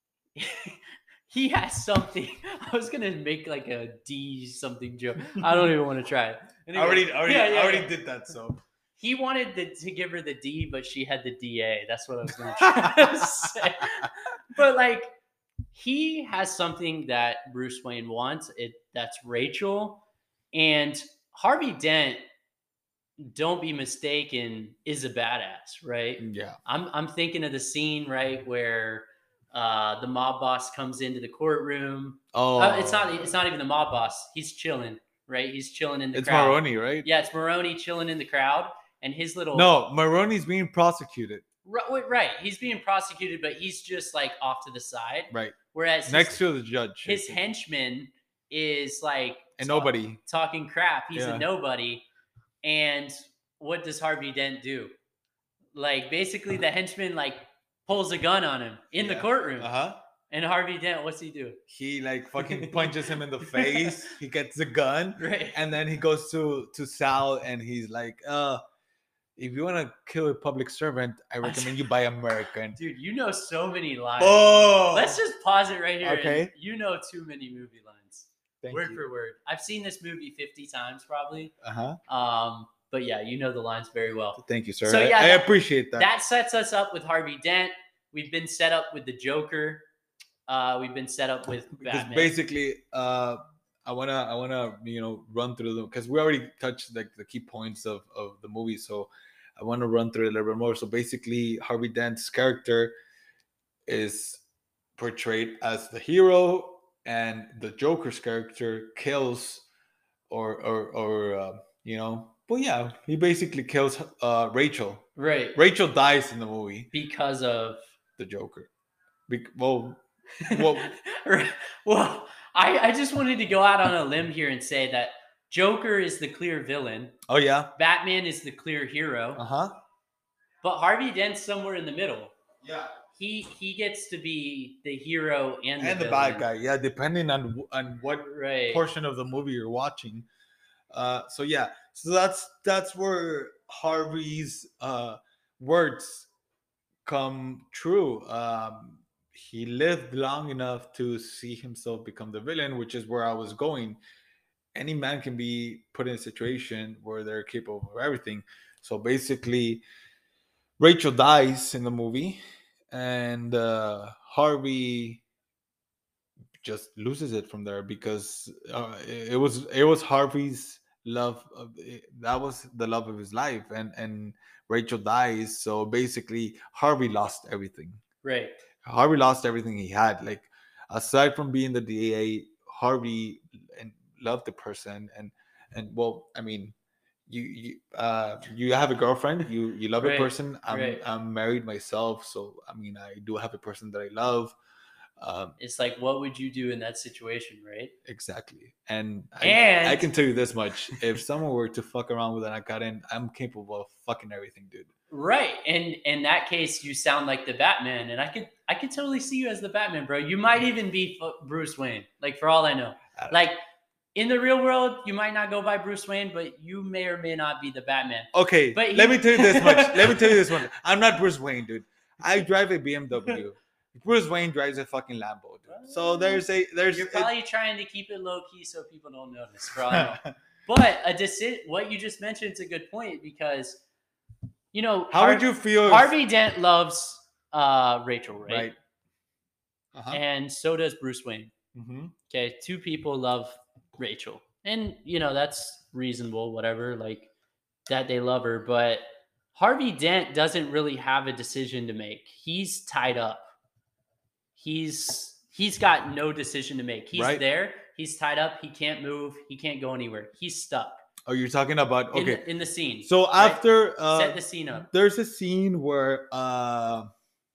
he has something. I was gonna make like a D something joke. I don't even want to try it.
I already, already,
Yeah, yeah,
I already
yeah.
did that. So
He wanted the, to give her the D, but she had the D A. That's what I was going to try to say. But like, he has something that Bruce Wayne wants. It that's Rachel, and Harvey Dent. Don't be mistaken, is a badass, right?
yeah,
I'm I'm thinking of the scene right where uh, the mob boss comes into the courtroom.
oh,
Uh, it's not it's not even the mob boss. He's chilling, right? He's chilling in the
It's
crowd.
Maroni, right?
Yeah, it's Maroni chilling in the crowd, and his little
No, Maroni's being prosecuted.
Right, wait, right. He's being prosecuted, but he's just like off to the side.
Right.
Whereas
Next
his,
to the judge.
his henchman is like
and
talk-
nobody.
talking crap. He's
Yeah.
a nobody. And what does Harvey Dent do? Like basically, the henchman like pulls a gun on him in the
Yeah.
courtroom.
Uh-huh.
And Harvey Dent, what's he do?
He like fucking punches him in the face. He gets the gun.
Right.
And then he goes to to Sal and he's like, uh, if you want to kill a public servant, I recommend you buy American.
Dude, you know so many lines.
Oh,
Let's just pause it right here. and
Okay.
You know too many movie lines.
Thank
word
you.
for word. I've seen this movie fifty times probably.
Uh-huh.
Um, but yeah, you know the lines very well.
Thank you, sir.
So,
I-
yeah,
I,
that-
appreciate that.
That sets us up with Harvey Dent. We've been set up with the Joker. Uh, we've been set up with
Because
Batman.
basically, uh, I wanna, I wanna, you know, run through them because we already touched like the key points of of the movie. So I want to run through it a little bit more. So basically, Harvey Dent's character is portrayed as the hero, and the Joker's character kills, or or or uh, you know, but yeah, he basically kills uh, Rachel.
Right.
Rachel dies in the movie.
Because of
the Joker. Be- well, well,
well, I, I just wanted to go out on a limb here and say that Joker is the clear villain.
Oh yeah.
Batman is the clear hero.
Uh huh.
But Harvey Dent's somewhere in the middle.
Yeah.
He he gets to be the hero and the,
And the
villain.
bad guy. Yeah, depending on on what
right.
portion of the movie you're watching. Uh, so yeah, so that's that's where Harvey's uh, words come true. Um, he lived long enough to see himself become the villain, which is where I was going. Any man can be put in a situation where they're capable of everything. So basically, Rachel dies in the movie, and uh, Harvey just loses it from there because uh, it, it was it was Harvey's love. Of, that was the love of his life, and and Rachel dies. So basically, Harvey lost everything.
Right.
Harvey lost everything he had. Like aside from being the D A, Harvey and loved the person, and and well, I mean, you you uh you have a girlfriend, you you love
Right,
a person. I'm
right.
I'm married myself, so I mean, I do have a person that I love. Um,
It's like, what would you do in that situation, right?
exactly, and I,
And-
I can tell you this much: if someone were to fuck around with an Akarin, I'm capable of fucking everything, dude.
Right. And in that case, you sound like the Batman, and I could I could totally see you as the Batman, bro. You might even be f- Bruce Wayne, like for all I know.
I-
Like in the real world, you might not go by Bruce Wayne, but you may or may not be the Batman.
Okay,
But
let
he-
me tell you this much. Let me tell you this one. I'm not Bruce Wayne, dude. I drive a B M W. Bruce Wayne drives a fucking Lambo, dude. So there's a there's
You're
it-
probably trying to keep it low key so people don't notice. For all I know. But a deci- what you just mentioned is a good point because, you know,
How
Har-
would you feel? if-
Harvey Dent loves uh, Rachel, right?
Right. Uh-huh.
And so does Bruce Wayne.
Mm-hmm.
Okay, two people love Rachel, and you know that's reasonable. Whatever, like that they love her, but Harvey Dent doesn't really have a decision to make. He's tied up. He's he's got no decision to make. He's
Right.
there. He's tied up. He can't move. He can't go anywhere. He's stuck.
Oh, you're talking about
in
okay.
the, in the scene.
So
right?
after uh,
set the scene up.
there's a scene where uh,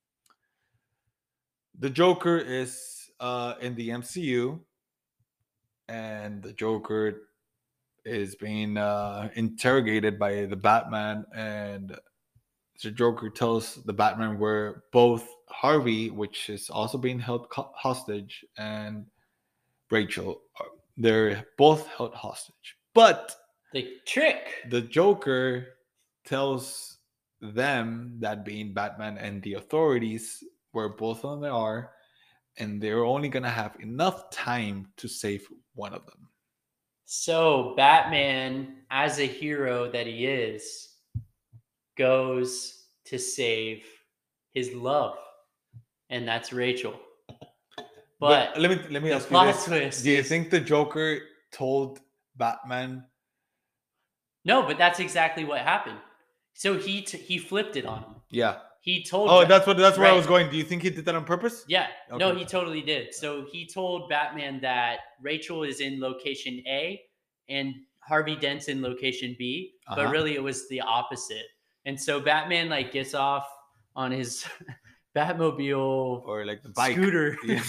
the Joker is uh, in the M C U, and the Joker is being uh, interrogated by the Batman, and the Joker tells the Batman where both Harvey, which is also being held co- hostage, and Rachel, are, they're both held hostage. But
The trick.
the Joker tells them, that being Batman and the authorities, where both of them are, and they're only gonna have enough time to save one of them.
So Batman, as a hero that he is, goes to save his love, and that's Rachel. But,
let me let me
the
ask you
plot
this:
twist
do you
is-
think the Joker told Batman?
no, but that's exactly what happened. So he t- he flipped it on him.
Yeah.
He told.
Oh,
Ba-
that's what that's where I
Right.
was going. Do you think he did that on purpose?
yeah. No,
Okay.
he totally did. So he told Batman that Rachel is in location A and Harvey Dent's in location B, but
Uh-huh.
really it was the opposite. And so Batman like gets off on his Batmobile
Or like the bike.
scooter.
Yeah.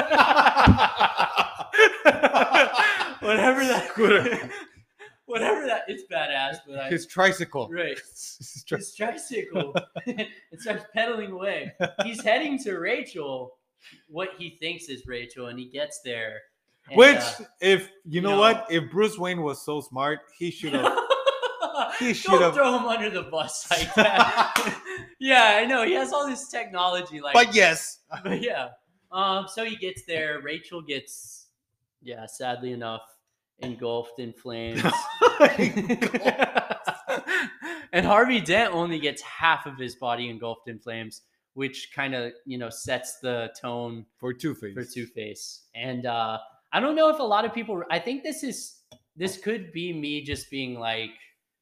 whatever that
Scooter.
whatever that it's badass, but I,
His tricycle.
right.
His tri-
His tricycle and starts pedaling away. He's heading to Rachel, what he thinks is Rachel, and he gets there. and,
Which,
uh,
if you know
know-
what, if Bruce Wayne was so smart, he should have. He
Don't
should've-
throw him under the bus like that. yeah, I know. He has all this technology, like,
But yes,
but yeah. Um, so he gets there. Rachel gets, yeah, sadly enough, engulfed in flames. and Harvey Dent only gets half of his body engulfed in flames, which kind of, you know, sets the tone
for Two Face.
for Two Face. And uh, I don't know if a lot of people. I think this is this could be me just being like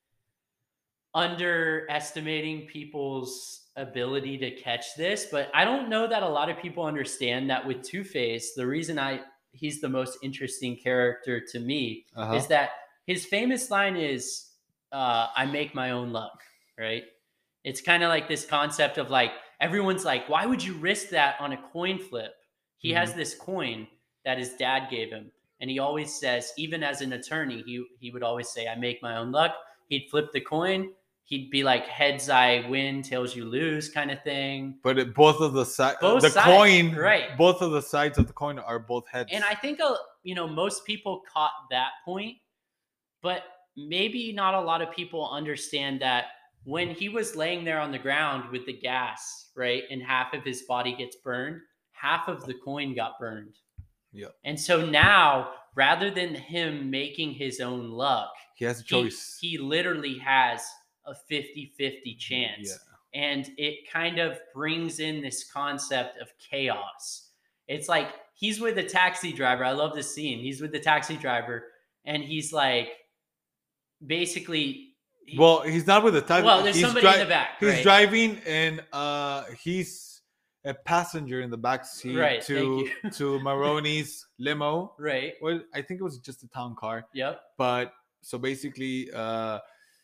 underestimating people's ability to catch this, but I don't know that a lot of people understand that with Two Face. The reason I he's the most interesting character to me
Uh-huh.
is that his famous line is uh, I make my own luck, right? It's kind of like this concept of like everyone's like, why would you risk that on a coin flip? He has
Mhm.
this coin that his dad gave him, and he always says, even as an attorney, he he would always say, I make my own luck. He'd flip the coin. He'd be like, heads I win, tails you lose, kind of thing.
But it, both of the side,
Both
the
sides,
coin,
right?
both of the sides of the coin are both heads.
And I think uh, you know most people caught that point, but maybe not a lot of people understand that when he was laying there on the ground with the gas, right, and half of his body gets burned, half of the coin got burned.
Yeah.
And so now, rather than him making his own luck,
He has a
he,
choice.
he literally has a fifty-fifty chance.
Yeah.
And it kind of brings in this concept of chaos. It's like he's with the taxi driver. I love this scene. He's with the taxi driver, and he's like, basically, he-
Well, he's not with the taxi.
well, there's
he's
somebody in the back,
He's
right?
driving, and uh, he's a passenger in the back seat
Right,
to
thank you.
to Maroney's limo.
right.
Well, I think it was just a town car.
Yep.
But so basically, uh,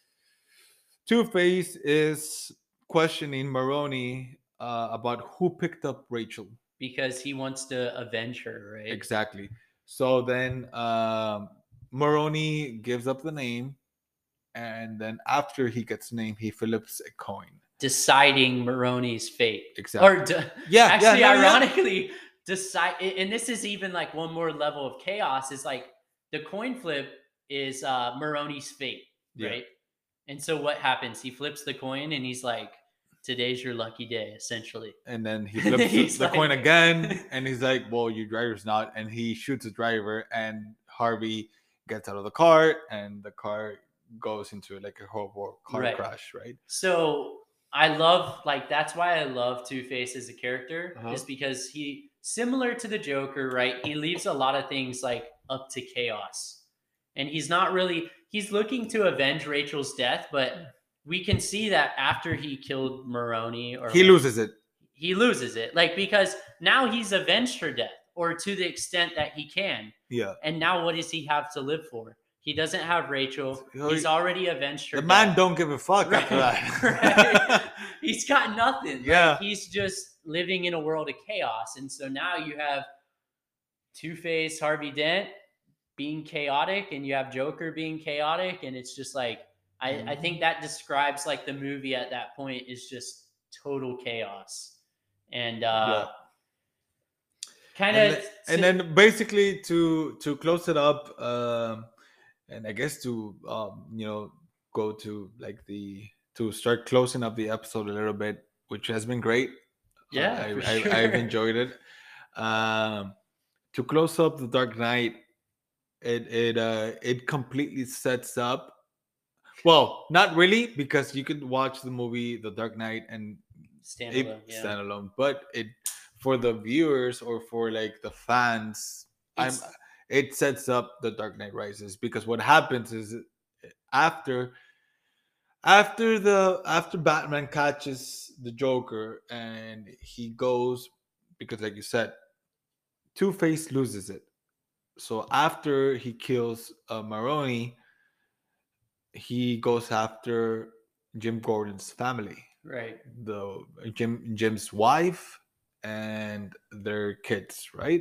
Two-Face is questioning Maroney uh, about who picked up Rachel.
Because he wants to avenge her, right?
Exactly. So then um, Maroney gives up the name, and then after he gets the name, he flips a coin.
Deciding Maroney's fate.
Exactly.
Or de-
Yeah,
actually,
yeah, no, yeah.
ironically, decide. And this is even like one more level of chaos. Is like the coin flip is uh, Maroney's fate,
Yeah.
right? And so what happens? He flips the coin, and he's like, "Today's your lucky day," essentially.
And then he flips
He's
the
like-
coin again, and he's like, "Well, your driver's not." And he shoots the driver, and Harvey gets out of the car, and the car goes into like a horrible car
Right.
crash, right?
So I love like that's why I love Two-Face as a character,
Uh-huh.
is because he similar to the Joker, right? He leaves a lot of things like up to chaos. And he's not really he's looking to avenge Rachel's death, but we can see that after he killed Maroney or
He loses it.
he loses it. Like because now he's avenged her death, or to the extent that he can.
Yeah.
And now what does he have to live for? He doesn't have Rachel.
So
He's
he-
already avenged her
The man
death.
don't give a fuck
Right,
after that.
right. He's got nothing. Like,
Yeah.
he's just living in a world of chaos. And so now you have Two-Face, Harvey Dent being chaotic, and you have Joker being chaotic. And it's just like, I,
Mm-hmm.
I think that describes like the movie at that point is just total chaos. And uh, kind
and,
of.
then, and then basically to to close it up, um, and I guess to um, you know go to like the to start closing up the episode a little bit, which has been great.
Yeah,
I,
for
I,
sure.
I've enjoyed it. Um, to close up the Dark Knight, it it uh, it completely sets up. Well, not really, because you could watch the movie The Dark Knight and
Standalone,
it
yeah.
standalone, but it for the viewers or for like the fans, I'm
It's-
it sets up The Dark Knight Rises, because what happens is after after the after Batman catches the Joker and he goes, because like you said, Two-Face loses it. So after he kills uh, Maroney, he goes after Jim Gordon's family,
Right.
the Jim Jim's wife and their kids, right?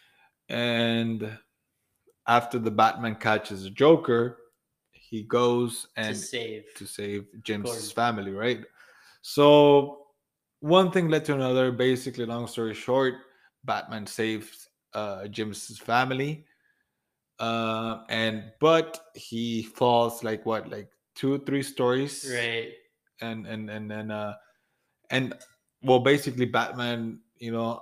And after the Batman catches the Joker, he goes and
to save.
to save Jim's
Gordon.
family, right? So one thing led to another. Basically, long story short, Batman saves uh, Jim's family, uh, and but he falls like what, like two, three stories,
Right.
and and and then uh, and well, basically, Batman, you know,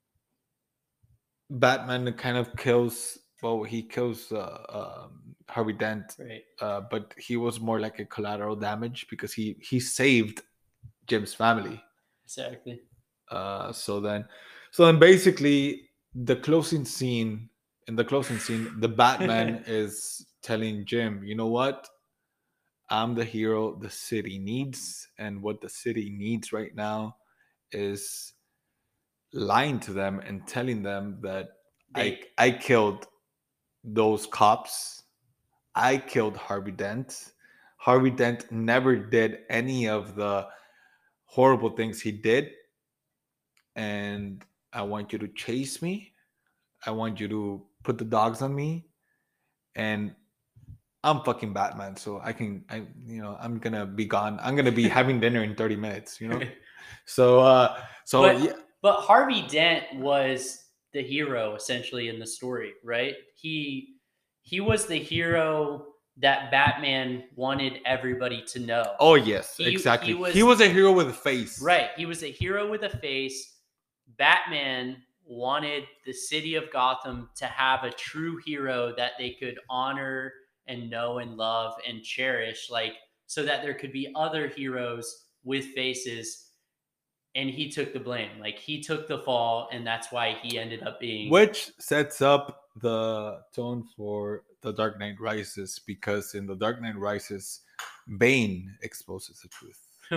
Batman kind of kills. Well, he kills uh, um, Harvey Dent,
Right.
uh, but he was more like a collateral damage because he he saved Jim's family.
Exactly.
Uh, so then, so then basically the closing scene in the closing scene, the Batman is telling Jim, you know what? I'm the hero the city needs, and what the city needs right now is lying to them and telling them that
They-
I I killed those cops. I killed Harvey Dent. Harvey Dent never did any of the horrible things he did. And I want you to chase me. I want you to put the dogs on me. And I'm fucking Batman, so I can, I, you know, I'm gonna be gone. I'm gonna be having dinner in thirty minutes, you know. So, uh, so
But-
yeah,
But Harvey Dent was the hero essentially in the story, right? He he was the hero that Batman wanted everybody to know.
oh yes,
He-
exactly.
he
He
was-
was, a hero with a face,
Right. He was a hero with a face. Batman wanted the city of Gotham to have a true hero that they could honor and know and love and cherish, like so that there could be other heroes with faces. And he took the blame. Like he took the fall, and that's why he ended up being
which sets up the tone for The Dark Knight Rises, because in The Dark Knight Rises, Bane exposes the truth.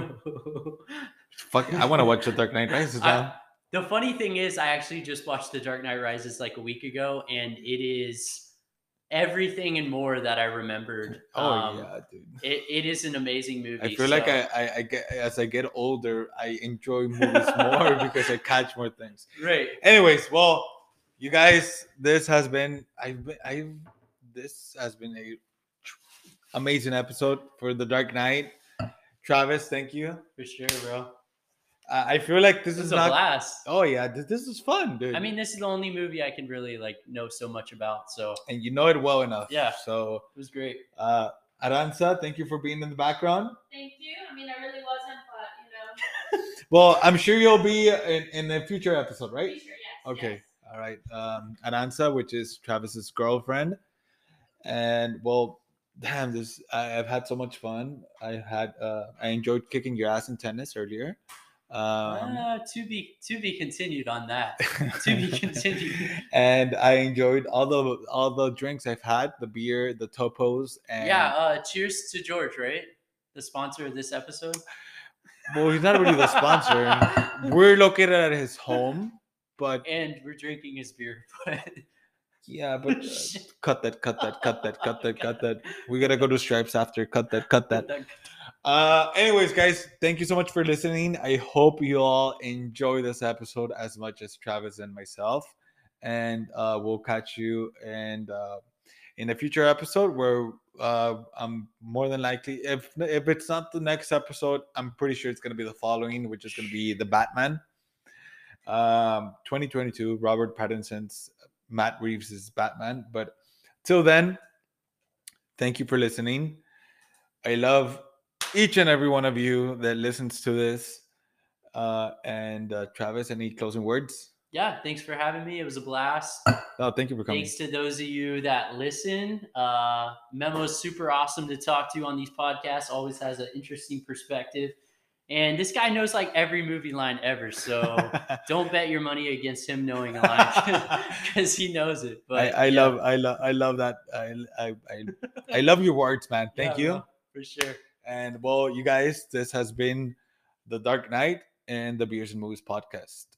Fuck, I want to watch The Dark Knight Rises
I-
now.
The funny thing is, I actually just watched The Dark Knight Rises like a week ago, and it is everything and more that I remembered.
Oh
Um,
yeah, dude.
It, it is an amazing movie.
I feel like
so-
I, I, I get as I get older, I enjoy movies more because I catch more things.
right.
Anyways, well, you guys, this has been I've been I this has been a tr- amazing episode for The Dark Knight. Travis, thank you.
For sure, bro.
Uh, I feel like this
This
is
is a
not.
blast.
Oh yeah, this, this is fun, dude.
I mean, this is the only movie I can really like know so much about. So it
and you know it well enough.
Yeah.
So,
was great.
uh, Aranza, thank you for being in the background.
Thank you. I mean, I really wasn't, but you know.
Well, I'm sure you'll be in, in a future episode, right?
Pretty sure, yes.
Okay.
yes.
All right. Um, Aranza, which is Travis's girlfriend. And well, damn, this I, I've had so much fun. I had uh, I enjoyed kicking your ass in tennis earlier. Um,
Uh, to be to be continued on that. To be continued.
and I enjoyed all the all the drinks I've had, the beer, the topos, and
Yeah. Uh, cheers to George, right? The sponsor of this episode.
well, he's not really the sponsor. We're located at his home, but
And we're drinking his beer. But
yeah, but uh, cut that, cut that, cut that, cut that, cut that. We gotta go to Stripes after. Cut that, cut that. Uh, anyways, guys, thank you so much for listening. I hope you all enjoy this episode as much as Travis and myself. And uh, we'll catch you and uh, in a future episode where uh, I'm more than likely, if if it's not the next episode, I'm pretty sure it's gonna be the following, which is gonna be the Batman. Um, twenty twenty-two, Robert Pattinson's Matt Reeves' Batman. But till then, thank you for listening. I love each and every one of you that listens to this. Uh, and uh, Travis, any closing words?
yeah, thanks for having me. It was a blast.
Oh, thank you for coming.
Thanks to those of you that listen. Uh, Memo's super awesome to talk to on these podcasts. Always has an interesting perspective. And this guy knows like every movie line ever. So don't bet your money against him knowing a line because he knows it.
I,
But
I
yeah,
love, I love, I love that. I, I, I, I love your words, man. Thank
yeah,
you.
bro, for sure.
And well, you guys, this has been The Dark Knight and the Beers and Movies podcast.